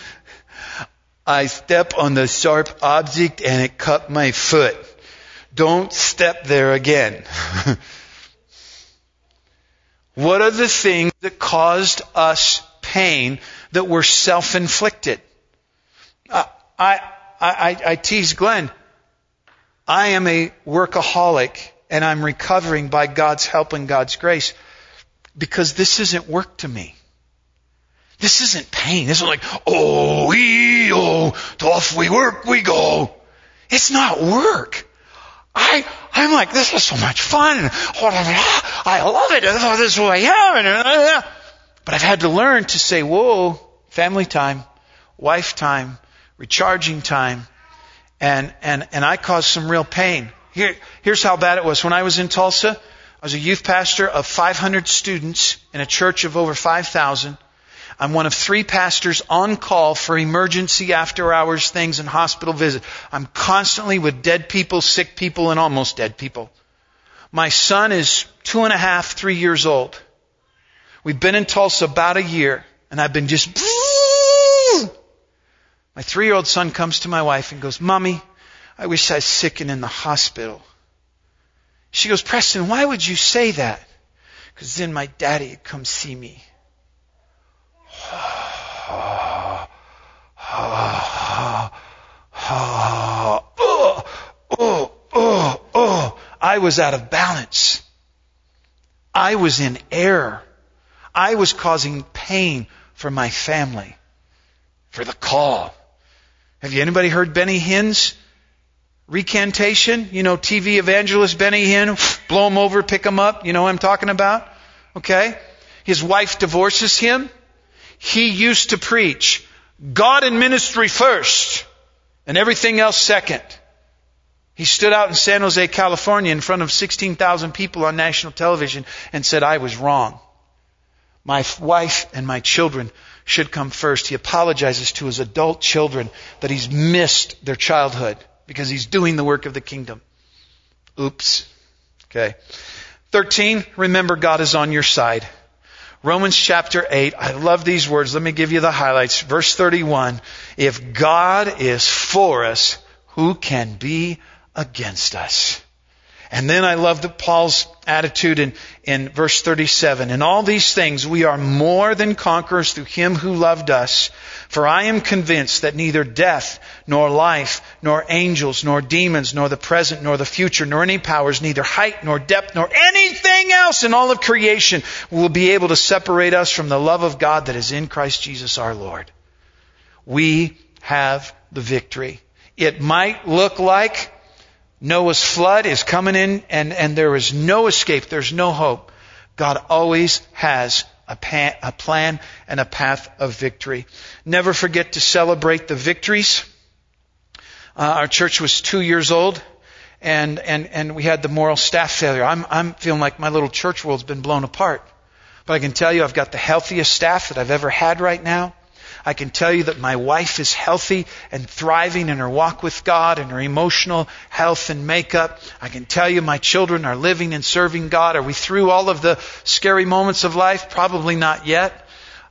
I step on the sharp object and it cut my foot. Don't step there again. What are the things that caused us pain that were self-inflicted? Uh, I, I, I tease Glenn. I am a workaholic and I'm recovering by God's help and God's grace because this isn't work to me. This isn't pain. This isn't like, oh, ee, oh, off we work, we go. It's not work. I, I'm like, this is so much fun. I love it. This is who I am. But I've had to learn to say, whoa, family time, wife time, recharging time. And, and, and I caused some real pain. Here, here's how bad it was. When I was in Tulsa, I was a youth pastor of five hundred students in a church of over five thousand. I'm one of three pastors on call for emergency after hours things and hospital visits. I'm constantly with dead people, sick people, and almost dead people. My son is two and a half, three years old. We've been in Tulsa about a year, and I've been just... My three-year-old son comes to my wife and goes, Mommy, I wish I was sick and in the hospital. She goes, Preston, why would you say that? Because then my daddy would come see me. Oh, oh, oh, oh, oh, oh. I was out of balance. I was in error. I was causing pain for my family. For the call. Have you anybody heard Benny Hinn's recantation? You know, T V evangelist Benny Hinn, blow him over, pick him up. You know what I'm talking about? Okay? His wife divorces him. He used to preach God and ministry first and everything else second. He stood out in San Jose, California in front of sixteen thousand people on national television and said, I was wrong. My wife and my children should come first. He apologizes to his adult children that he's missed their childhood because he's doing the work of the kingdom. Oops. Okay. thirteen, remember God is on your side. Romans chapter eight. I love these words. Let me give you the highlights. Verse thirty-one. If God is for us, who can be against us? And then I love the Paul's attitude in, in verse thirty-seven. In all these things we are more than conquerors through Him who loved us. For I am convinced that neither death, nor life, nor angels, nor demons, nor the present, nor the future, nor any powers, neither height, nor depth, nor anything else in all of creation will be able to separate us from the love of God that is in Christ Jesus our Lord. We have the victory. It might look like Noah's flood is coming in and, and there is no escape. There's no hope. God always has a, pa- a plan and a path of victory. Never forget to celebrate the victories. Uh, our church was two years old and, and, and we had the moral staff failure. I'm, I'm feeling like my little church world's been blown apart. But I can tell you I've got the healthiest staff that I've ever had right now. I can tell you that my wife is healthy and thriving in her walk with God and her emotional health and makeup. I can tell you my children are living and serving God. Are we through all of the scary moments of life? Probably not yet.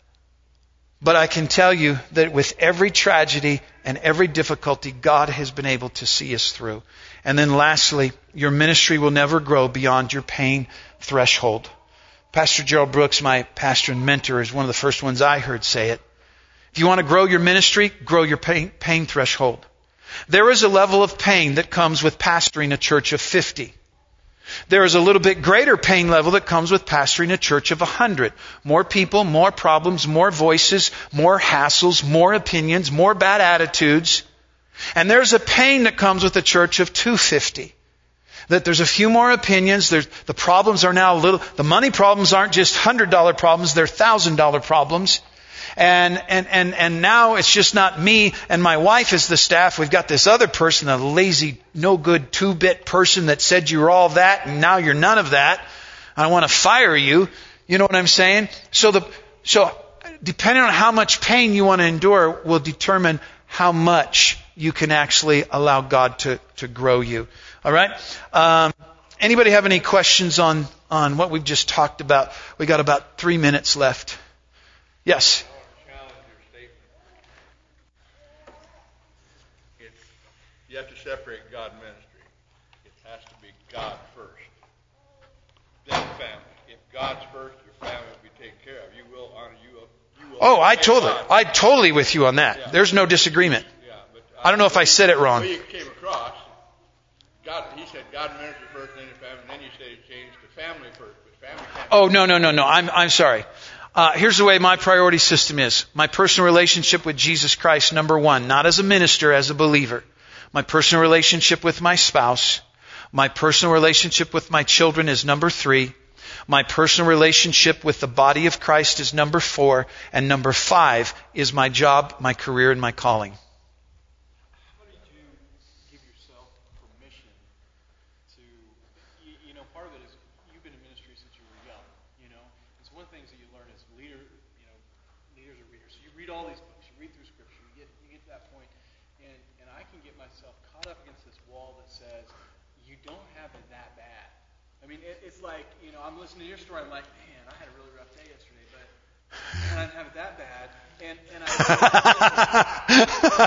But I can tell you that with every tragedy and every difficulty, God has been able to see us through. And then lastly, your ministry will never grow beyond your pain threshold. Pastor Gerald Brooks, my pastor and mentor, is one of the first ones I heard say it. If you want to grow your ministry, grow your pain, pain threshold. There is a level of pain that comes with pastoring a church of fifty. There is a little bit greater pain level that comes with pastoring a church of one hundred. More people, more problems, more voices, more hassles, more opinions, more bad attitudes. And there's a pain that comes with a church of two hundred fifty. That there's a few more opinions. There's, the problems are now a little, the money problems aren't just one hundred dollar problems, they're one thousand dollar problems. And, and, and, and now it's just not me and my wife as the staff. We've got this other person, a lazy, no good two-bit person that said you were all that and now you're none of that. I want to fire you. You know what I'm saying? So the, so depending on how much pain you want to endure will determine how much you can actually allow God to, to grow you. All right? Um, anybody have any questions on, on what we've just talked about? We got about three minutes left. Yes? You have to separate God and ministry. It has to be God first, then family. If God's first, your family will be taken care of. You will honor. You will. You will oh, I totally, I totally with you on that. Yeah. There's no disagreement. Yeah, but I don't know if I said it wrong. The way you came across, God. He said God and ministry first, then your family. And then you said it changed to family first, but family. Can't oh no, no, no, no. I'm, I'm sorry. Uh, here's the way my priority system is. My personal relationship with Jesus Christ, number one, not as a minister, as a believer. My personal relationship with my spouse. My personal relationship with my children is number three. My personal relationship with the body of Christ is number four. And number five is my job, my career, and my calling. How did you give yourself permission to, you, you know, part of it is you've been in ministry since you were young, you know. It's one of the things that you learn as a leader, you know, leaders are readers. So you read all these books, you read through Scripture, you get, you get to that point. And, and I can get myself caught up against this wall that says, you don't have it that bad. I mean, it, it's like, you know, I'm listening to your story, I'm like, man, I had a really rough day yesterday, but man, I didn't have it that bad. And, and, I, and,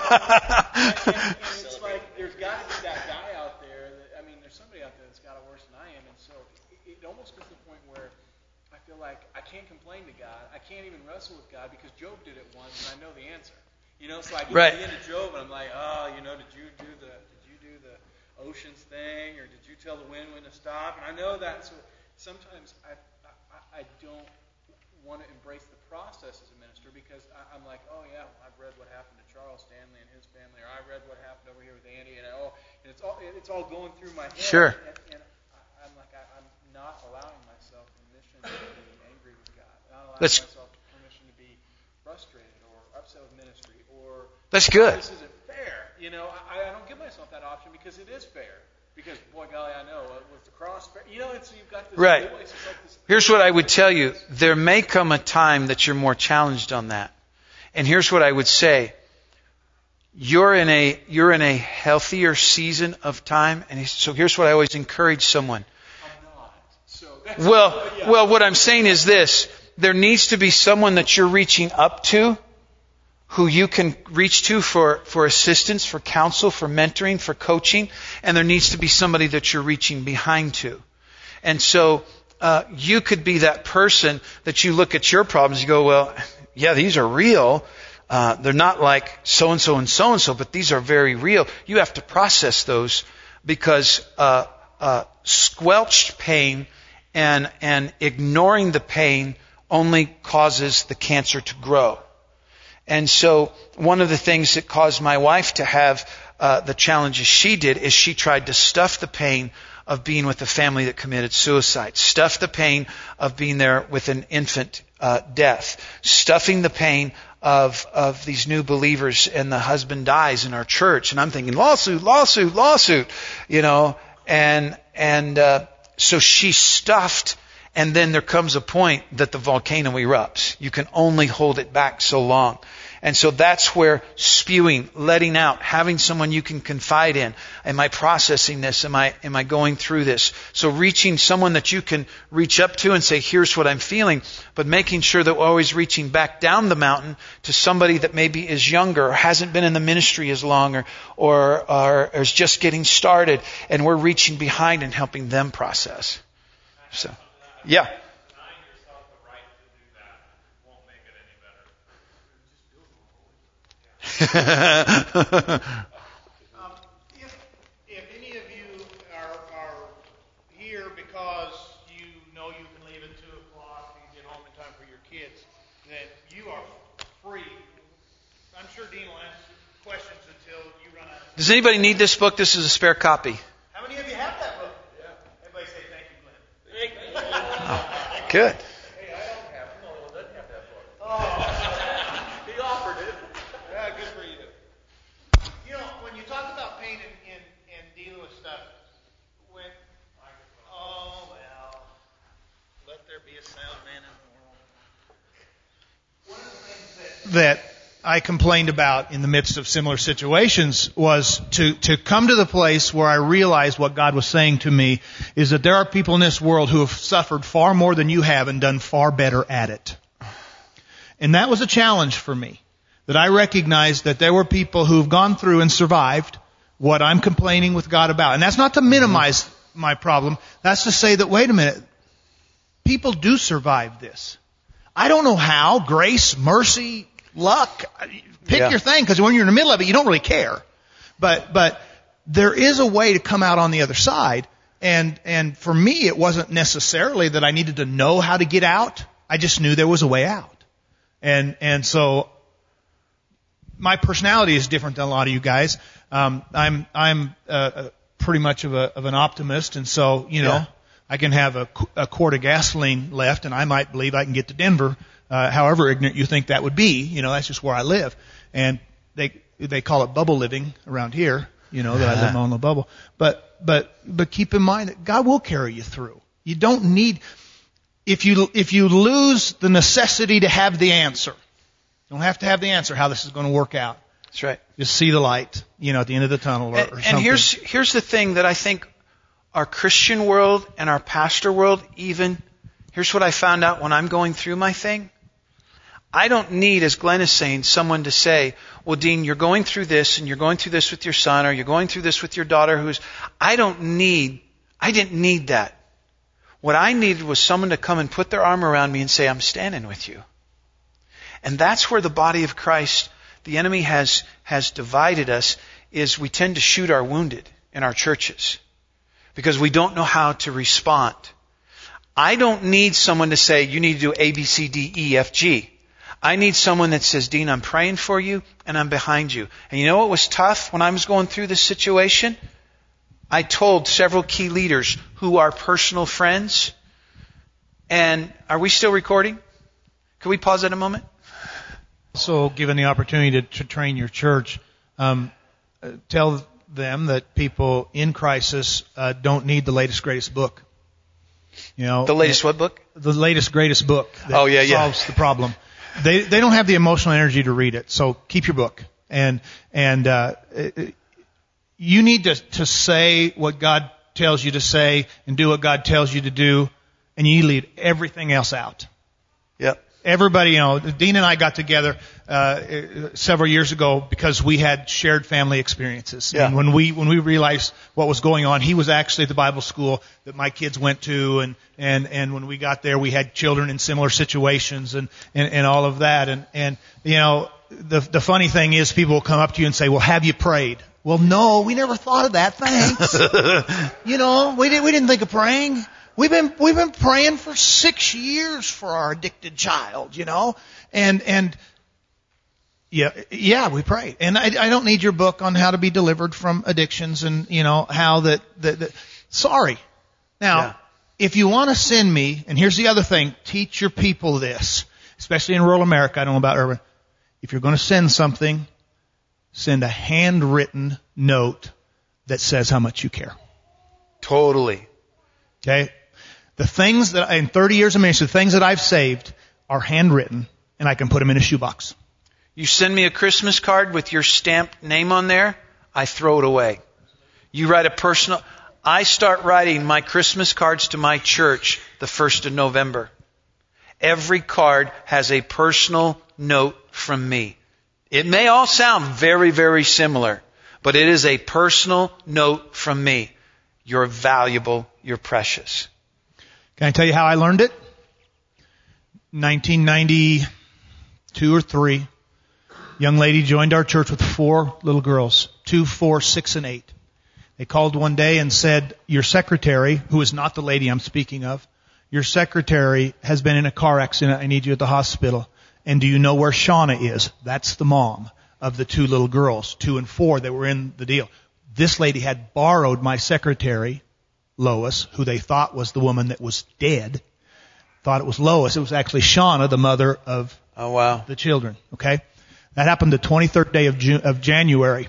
and, and it's like, there's got to be that guy out there, that, I mean, there's somebody out there that's got it worse than I am, and so it, it almost gets to the point where I feel like I can't complain to God, I can't even wrestle with God, because Job did it once, and I know the answer. You know, so I get Right. to the end of Job, and I'm like, oh, you know, did you do the did you do the oceans thing, or did you tell the wind when to stop? And I know that. So sometimes I I, I don't want to embrace the process as a minister because I, I'm like, oh yeah, well, I've read what happened to Charles Stanley and his family, or I read what happened over here with Andy, and I, oh, and it's all it's all going through my head. Sure. And, and I, I'm like, I, I'm not allowing myself permission to be angry with God. I'm not allowing That's- myself permission to be frustrated or upset with ministry. Or That's good. this isn't fair. You know, I, I don't give myself that option because it is fair. Because, boy, golly, I know, uh, with the cross, fair, you know, it's, you've got this Right. voice. It's like this, Here's what I would tell you. There may come a time that you're more challenged on that. And here's what I would say. You're in a, you're in a healthier season of time. And so here's what I always encourage someone. I'm not. So that's, Well, but yeah. well, what I'm saying is this. there needs to be someone that you're reaching up to, who you can reach to for, for assistance, for counsel, for mentoring, for coaching. And there needs to be somebody that you're reaching behind to. And so uh, you could be that person that you look at your problems, you go, well, yeah, these are real. Uh, they're not like so-and-so and so-and-so, but these are very real. You have to process those because uh, uh, squelched pain and, and ignoring the pain only causes the cancer to grow. And so one of the things that caused my wife to have uh, the challenges she did is she tried to stuff the pain of being with a family that committed suicide, stuff the pain of being there with an infant uh, death, stuffing the pain of of these new believers and the husband dies in our church. And I'm thinking, lawsuit, lawsuit, lawsuit, you know, and and uh, so she stuffed. And then there comes a point that the volcano erupts. You can only hold it back so long. And so that's where spewing, letting out, having someone you can confide in. Am I processing this? Am I, am I going through this? So reaching someone that you can reach up to and say, here's what I'm feeling. But making sure that we're always reaching back down the mountain to somebody that maybe is younger or hasn't been in the ministry as long or, or, or is just getting started. And we're reaching behind and helping them process. So. Yeah. Denying yourself the right to do that won't make it any better. um, if, if any of you are, are here because you know you can leave at two o'clock and get home in time for your kids, then you are free. I'm sure Dean will answer questions until you run out of time. Does anybody need this book? This is a spare copy. How many of you have that book? Yeah. Everybody say thank you, Glenn. Thank you. Good. Hey, I don't have no, it doesn't have that book. Oh. He offered it. Yeah, good for you. You know, when you talk about pain and, and, and dealing with stuff, when, oh, well, let there be a sound man in the world. One of the things that, that I complained about in the midst of similar situations was to, to come to the place where I realized what God was saying to me is that there are people in this world who have suffered far more than you have and done far better at it. And that was a challenge for me. That I recognized that there were people who've gone through and survived what I'm complaining with God about. And that's not to minimize my problem. That's to say that, wait a minute, people do survive this. I don't know how. Grace, mercy, luck, pick yeah. your thing, because when you're in the middle of it, you don't really care. But but there is a way to come out on the other side. And and for me, it wasn't necessarily that I needed to know how to get out. I just knew there was a way out. And and so my personality is different than a lot of you guys. Um, I'm I'm uh, pretty much of a of an optimist, and so you know yeah. I can have a, a quart of gasoline left, and I might believe I can get to Denver. Uh, however ignorant you think that would be, you know, that's just where I live. And they they call it bubble living around here, you know, that I live on the bubble. But but but keep in mind that God will carry you through. You don't need if you if you lose the necessity to have the answer. You don't have to have the answer how this is going to work out. That's right. Just see the light, you know, at the end of the tunnel or, and, or something. And here's here's the thing that I think our Christian world and our pastor world even, here's what I found out when I'm going through my thing. I don't need, as Glenn is saying, someone to say, well, Dean, you're going through this and you're going through this with your son or you're going through this with your daughter who's, I don't need, I didn't need that. What I needed was someone to come and put their arm around me and say, I'm standing with you. And that's where the body of Christ, the enemy has, has divided us, is we tend to shoot our wounded in our churches because we don't know how to respond. I don't need someone to say, you need to do A, B, C, D, E, F, G. I need someone that says, Dean, I'm praying for you and I'm behind you. And you know what was tough when I was going through this situation? I told several key leaders who are personal friends. And are we still recording? Can we pause at a moment? Also, given the opportunity to, to train your church, um, uh, tell them that people in crisis uh, don't need the latest, greatest book. You know, the latest what book? The latest, greatest book that oh, yeah, solves yeah. the problem. They they don't have the emotional energy to read it, so keep your book. And and uh, you need to to say what God tells you to say and do what God tells you to do, and you need to leave everything else out. Yep. Everybody, you know, Dean and I got together uh several years ago because we had shared family experiences. Yeah. And when we when we realized what was going on, he was actually at the Bible school that my kids went to, and and and when we got there, we had children in similar situations, and and, and all of that. And and you know, the the funny thing is, people will come up to you and say, "Well, have you prayed?" Well, no, we never thought of that. Thanks. You know, we didn't we didn't think of praying. We've been we've been praying for six years for our addicted child, you know, and and yeah yeah we prayed. And I, I don't need your book on how to be delivered from addictions, and you know how that that, that sorry. Now, Yeah. if you want to send me, and here's the other thing, teach your people this, especially in rural America. I don't know about urban. If you're going to send something, send a handwritten note that says how much you care. Totally. Okay. The things that, in thirty years of ministry, the things that I've saved are handwritten, and I can put them in a shoebox. You send me a Christmas card with your stamped name on there, I throw it away. You write a personal, I start writing my Christmas cards to my church the first of November. Every card has a personal note from me. It may all sound very, very similar, but it is a personal note from me. You're valuable, you're precious. Can I tell you how I learned it? nineteen ninety-two or three, young lady joined our church with four little girls, two, four, six, and eight. They called one day and said, your secretary, who is not the lady I'm speaking of, your secretary has been in a car accident. I need you at the hospital. And do you know where Shauna is? That's the mom of the two little girls, two and four, that were in the deal. This lady had borrowed my secretary, Lois, who they thought was the woman that was dead, thought it was Lois. It was actually Shauna, the mother of Oh, wow. the children. Okay? That happened the twenty-third day of June, of January.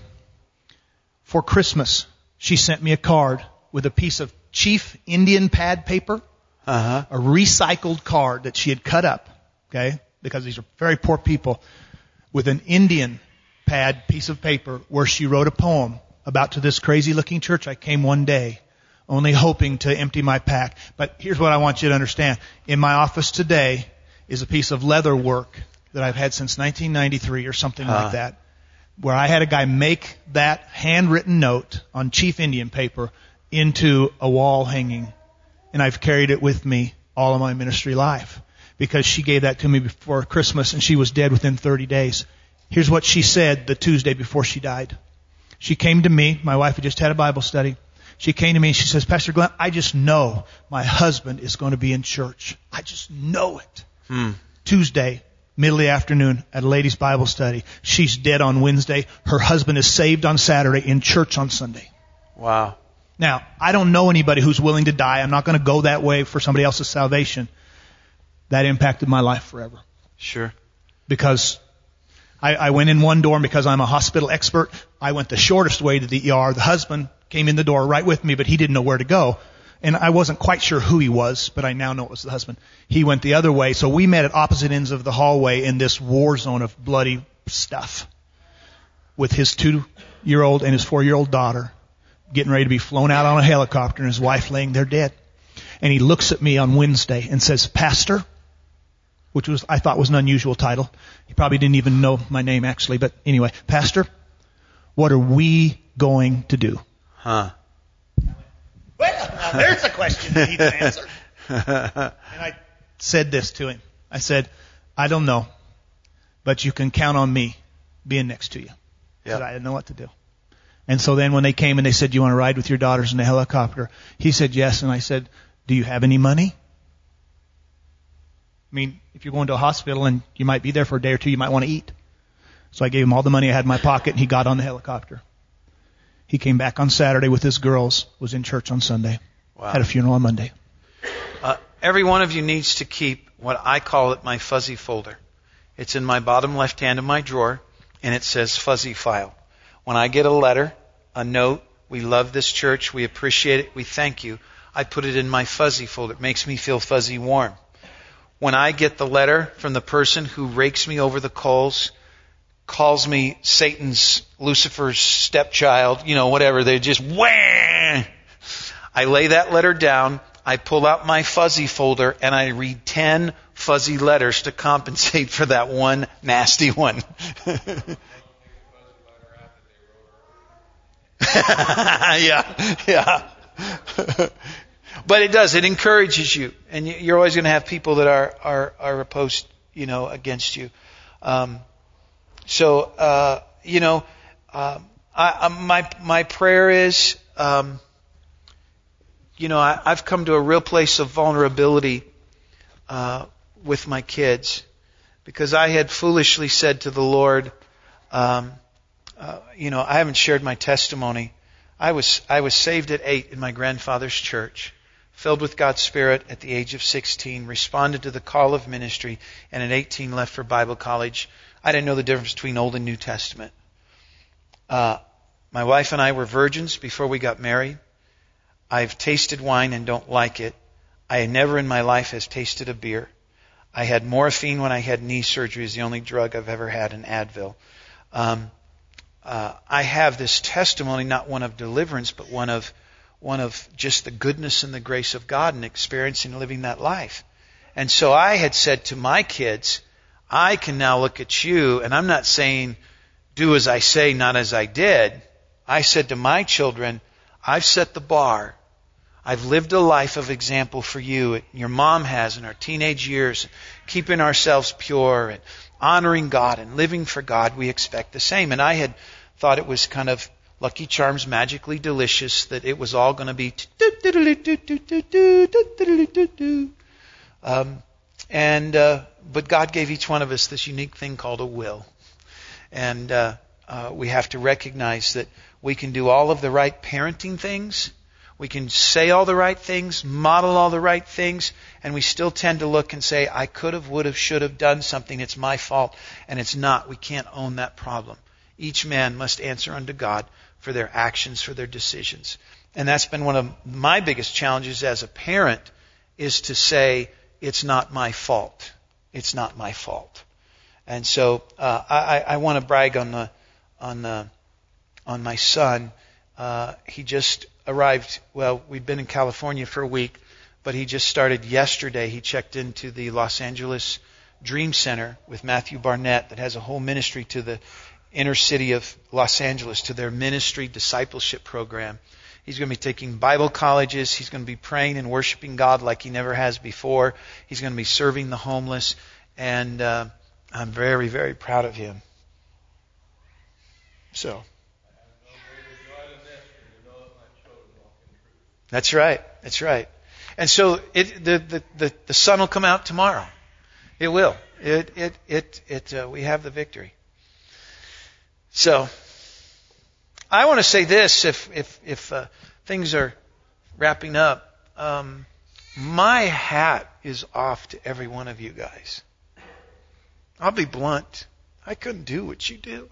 For Christmas, she sent me a card with a piece of Chief Indian pad paper, Uh-huh. a recycled card that she had cut up, okay, because these are very poor people, with an Indian pad piece of paper where she wrote a poem about, to this crazy looking church I came one day, only hoping to empty my pack. But here's what I want you to understand. In my office today is a piece of leather work that I've had since nineteen ninety-three or something Uh. like that, where I had a guy make that handwritten note on Chief Indian paper into a wall hanging. And I've carried it with me all of my ministry life, because she gave that to me before Christmas, and she was dead within thirty days. Here's what she said the Tuesday before she died. She came to me. My wife had just had a Bible study. She came to me and she says, Pastor Glenn, I just know my husband is going to be in church. I just know it. Hmm. Tuesday, middle of the afternoon at a ladies' Bible study. She's dead on Wednesday. Her husband is saved on Saturday, in church on Sunday. Wow. Now, I don't know anybody who's willing to die. I'm not going to go that way for somebody else's salvation. That impacted my life forever. Sure. Because I, I went in one door, and because I'm a hospital expert, I went the shortest way to the E R. The husband came in the door right with me, but he didn't know where to go. And I wasn't quite sure who he was, but I now know it was the husband. He went the other way. So we met at opposite ends of the hallway in this war zone of bloody stuff, with his two-year-old and his four-year-old daughter getting ready to be flown out on a helicopter, and his wife laying there dead. And he looks at me on Wednesday and says, Pastor, which was, I thought was an unusual title. He probably didn't even know my name actually, but anyway, Pastor, what are we going to do? Huh. Well, now there's a question that needs an answer. And I said this to him. I said, I don't know, but you can count on me being next to you. Because I didn't know what to do. And so then when they came and they said, do you want to ride with your daughters in the helicopter? He said yes. And I said, do you have any money? I mean, if you're going to a hospital and you might be there for a day or two, you might want to eat. So I gave him all the money I had in my pocket, and he got on the helicopter. He came back on Saturday with his girls, was in church on Sunday, Wow. had a funeral on Monday. Uh, every one of you needs to keep what I call it my fuzzy folder. It's in my bottom left hand of my drawer, and it says fuzzy file. When I get a letter, a note, we love this church, we appreciate it, we thank you, I put it in my fuzzy folder. It makes me feel fuzzy warm. When I get the letter from the person who rakes me over the coals, calls me Satan's, Lucifer's stepchild, you know, whatever, they just wham! I lay that letter down, I pull out my fuzzy folder, and I read ten fuzzy letters to compensate for that one nasty one. yeah, yeah. But it does. It encourages you, and you're always going to have people that are are are opposed, you know, against you. Um, so, uh, you know, uh, I, I, my my prayer is, um, you know, I, I've come to a real place of vulnerability uh, with my kids because I had foolishly said to the Lord, um, uh, you know, I haven't shared my testimony. I was I was saved at eight in my grandfather's church, filled with God's Spirit at the age of sixteen, responded to the call of ministry, and at eighteen left for Bible college. I didn't know the difference between Old and New Testament. Uh, my wife and I were virgins before we got married. I've tasted wine and don't like it. I never in my life has tasted a beer. I had morphine when I had knee surgery. It's the only drug I've ever had, an Advil. Um, uh, I have this testimony, not one of deliverance, but one of one of just the goodness and the grace of God and experiencing and living that life. And so I had said to my kids, I can now look at you, and I'm not saying do as I say, not as I did. I said to my children, I've set the bar. I've lived a life of example for you. Your mom has in our teenage years, keeping ourselves pure and honoring God and living for God. We expect the same. And I had thought it was kind of Lucky Charms, magically delicious, that it was all going to be um, and uh, but God gave each one of us this unique thing called a will. And uh, uh, we have to recognize that we can do all of the right parenting things. We can say all the right things, model all the right things, and we still tend to look and say, I could have, would have, should have done something. It's my fault. And it's not. We can't own that problem. Each man must answer unto God for their actions, for their decisions. And that's been one of my biggest challenges as a parent, is to say, it's not my fault. It's not my fault. And so uh, I, I want to brag on the on the on my son. Uh, he just arrived. Well, we've been in California for a week, but he just started yesterday. He checked into the Los Angeles Dream Center with Matthew Barnett, that has a whole ministry to the inner city of Los Angeles, to their ministry discipleship program. He's going to be taking Bible colleges. He's going to be praying and worshiping God like he never has before. He's going to be serving the homeless, and uh, I'm very, very proud of him. So. That's right. That's right. And so it, the, the, the, the sun will come out tomorrow. It will. It, it, it, it, uh, we have the victory. So, I want to say this, if, if, if, uh, things are wrapping up. Um, my hat is off to every one of you guys. I'll be blunt. I couldn't do what you do.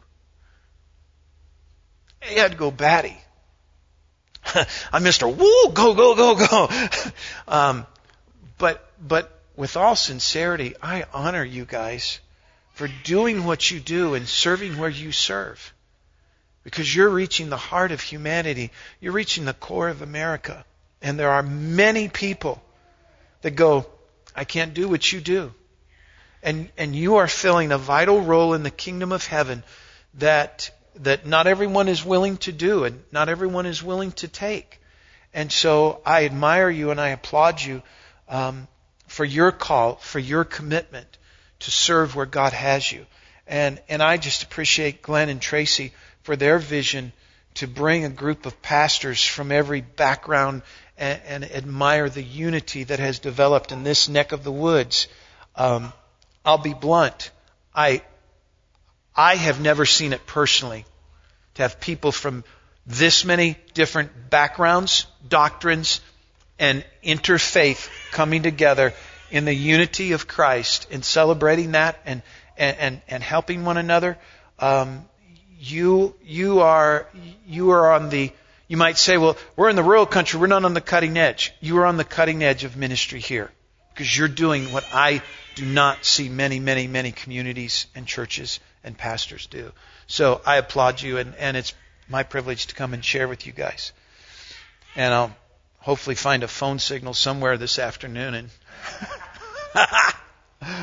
You had to go batty. I'm Mister Woo, go, go, go, go. um, but, but with all sincerity, I honor you guys for doing what you do and serving where you serve. Because you're reaching the heart of humanity. You're reaching the core of America. And there are many people that go, I can't do what you do. And, and you are filling a vital role in the kingdom of heaven that that not everyone is willing to do and not everyone is willing to take. And so I admire you and I applaud you um, for your call, for your commitment to serve where God has you. And and I just appreciate Glenn and Tracy for their vision to bring a group of pastors from every background and, and admire the unity that has developed in this neck of the woods. Um, I'll be blunt. I I have never seen it personally, to have people from this many different backgrounds, doctrines, and interfaith coming together in the unity of Christ and celebrating that and and, and, and helping one another. Um, you you are you are on the you might say, well, we're in the rural country, we're not on the cutting edge. You are on the cutting edge of ministry here, because you're doing what I do not see many, many, many communities and churches and pastors do. So I applaud you, and, and it's my privilege to come and share with you guys. And I'll hopefully find a phone signal somewhere this afternoon. And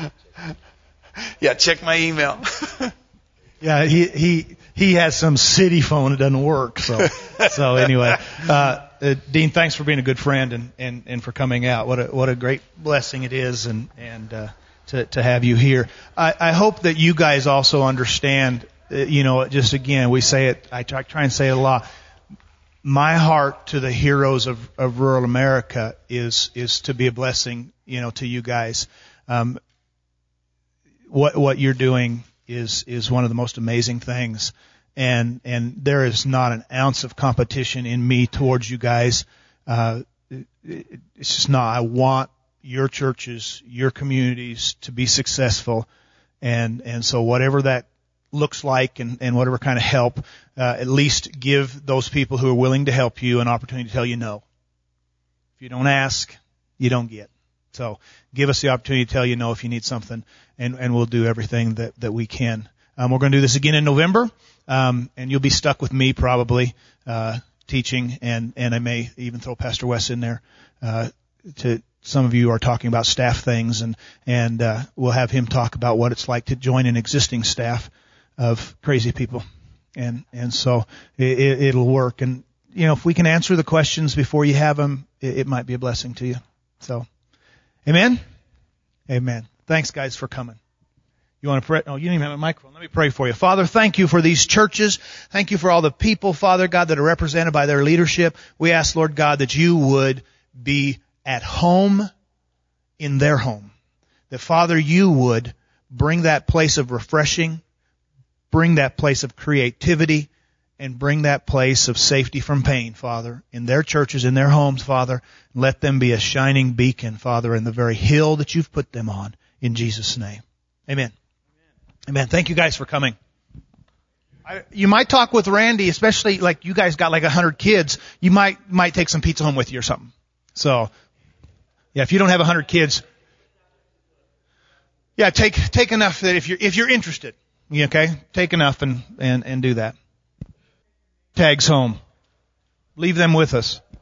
Yeah, check my email. Yeah, he he he has some city phone that doesn't work. So so anyway, uh, uh, Dean, thanks for being a good friend and, and, and for coming out. What a what a great blessing it is, and and uh, to to have you here. I, I hope that you guys also understand. Uh, you know, just again, we say it. I try, try and say it a lot. My heart to the heroes of, of rural America is is to be a blessing. You know, to you guys. Um, what what you're doing is is one of the most amazing things, and and there is not an ounce of competition in me towards you guys. Uh, it, it's just not. I want your churches, your communities to be successful, and and so whatever that looks like, and, and whatever kind of help, uh, at least give those people who are willing to help you an opportunity to tell you no. If you don't ask, you don't get. So give us the opportunity to tell you no if you need something, and, and we'll do everything that, that we can. Um, we're going to do this again in November, um, and you'll be stuck with me probably, uh, teaching, and, and I may even throw Pastor Wes in there, uh, to, some of you are talking about staff things, and, and, uh, we'll have him talk about what it's like to join an existing staff of crazy people. And, and so it, it'll work. And, you know, if we can answer the questions before you have them, it, it might be a blessing to you. So. Amen? Amen. Thanks, guys, for coming. You want to pray? Oh, you didn't even have a microphone. Let me pray for you. Father, thank you for these churches. Thank you for all the people, Father God, that are represented by their leadership. We ask, Lord God, that you would be at home in their home. That, Father, you would bring that place of refreshing, bring that place of creativity, and bring that place of safety from pain, Father, in their churches, in their homes, Father. Let them be a shining beacon, Father, in the very hill that you've put them on, in Jesus' name. Amen. Amen. Thank you guys for coming. I, you might talk with Randy, especially like you guys got like a hundred kids. You might might take some pizza home with you or something. So, yeah, if you don't have a hundred kids, yeah, take take enough that if you're if you're interested, okay, take enough and and and do that. Tags home. Leave them with us.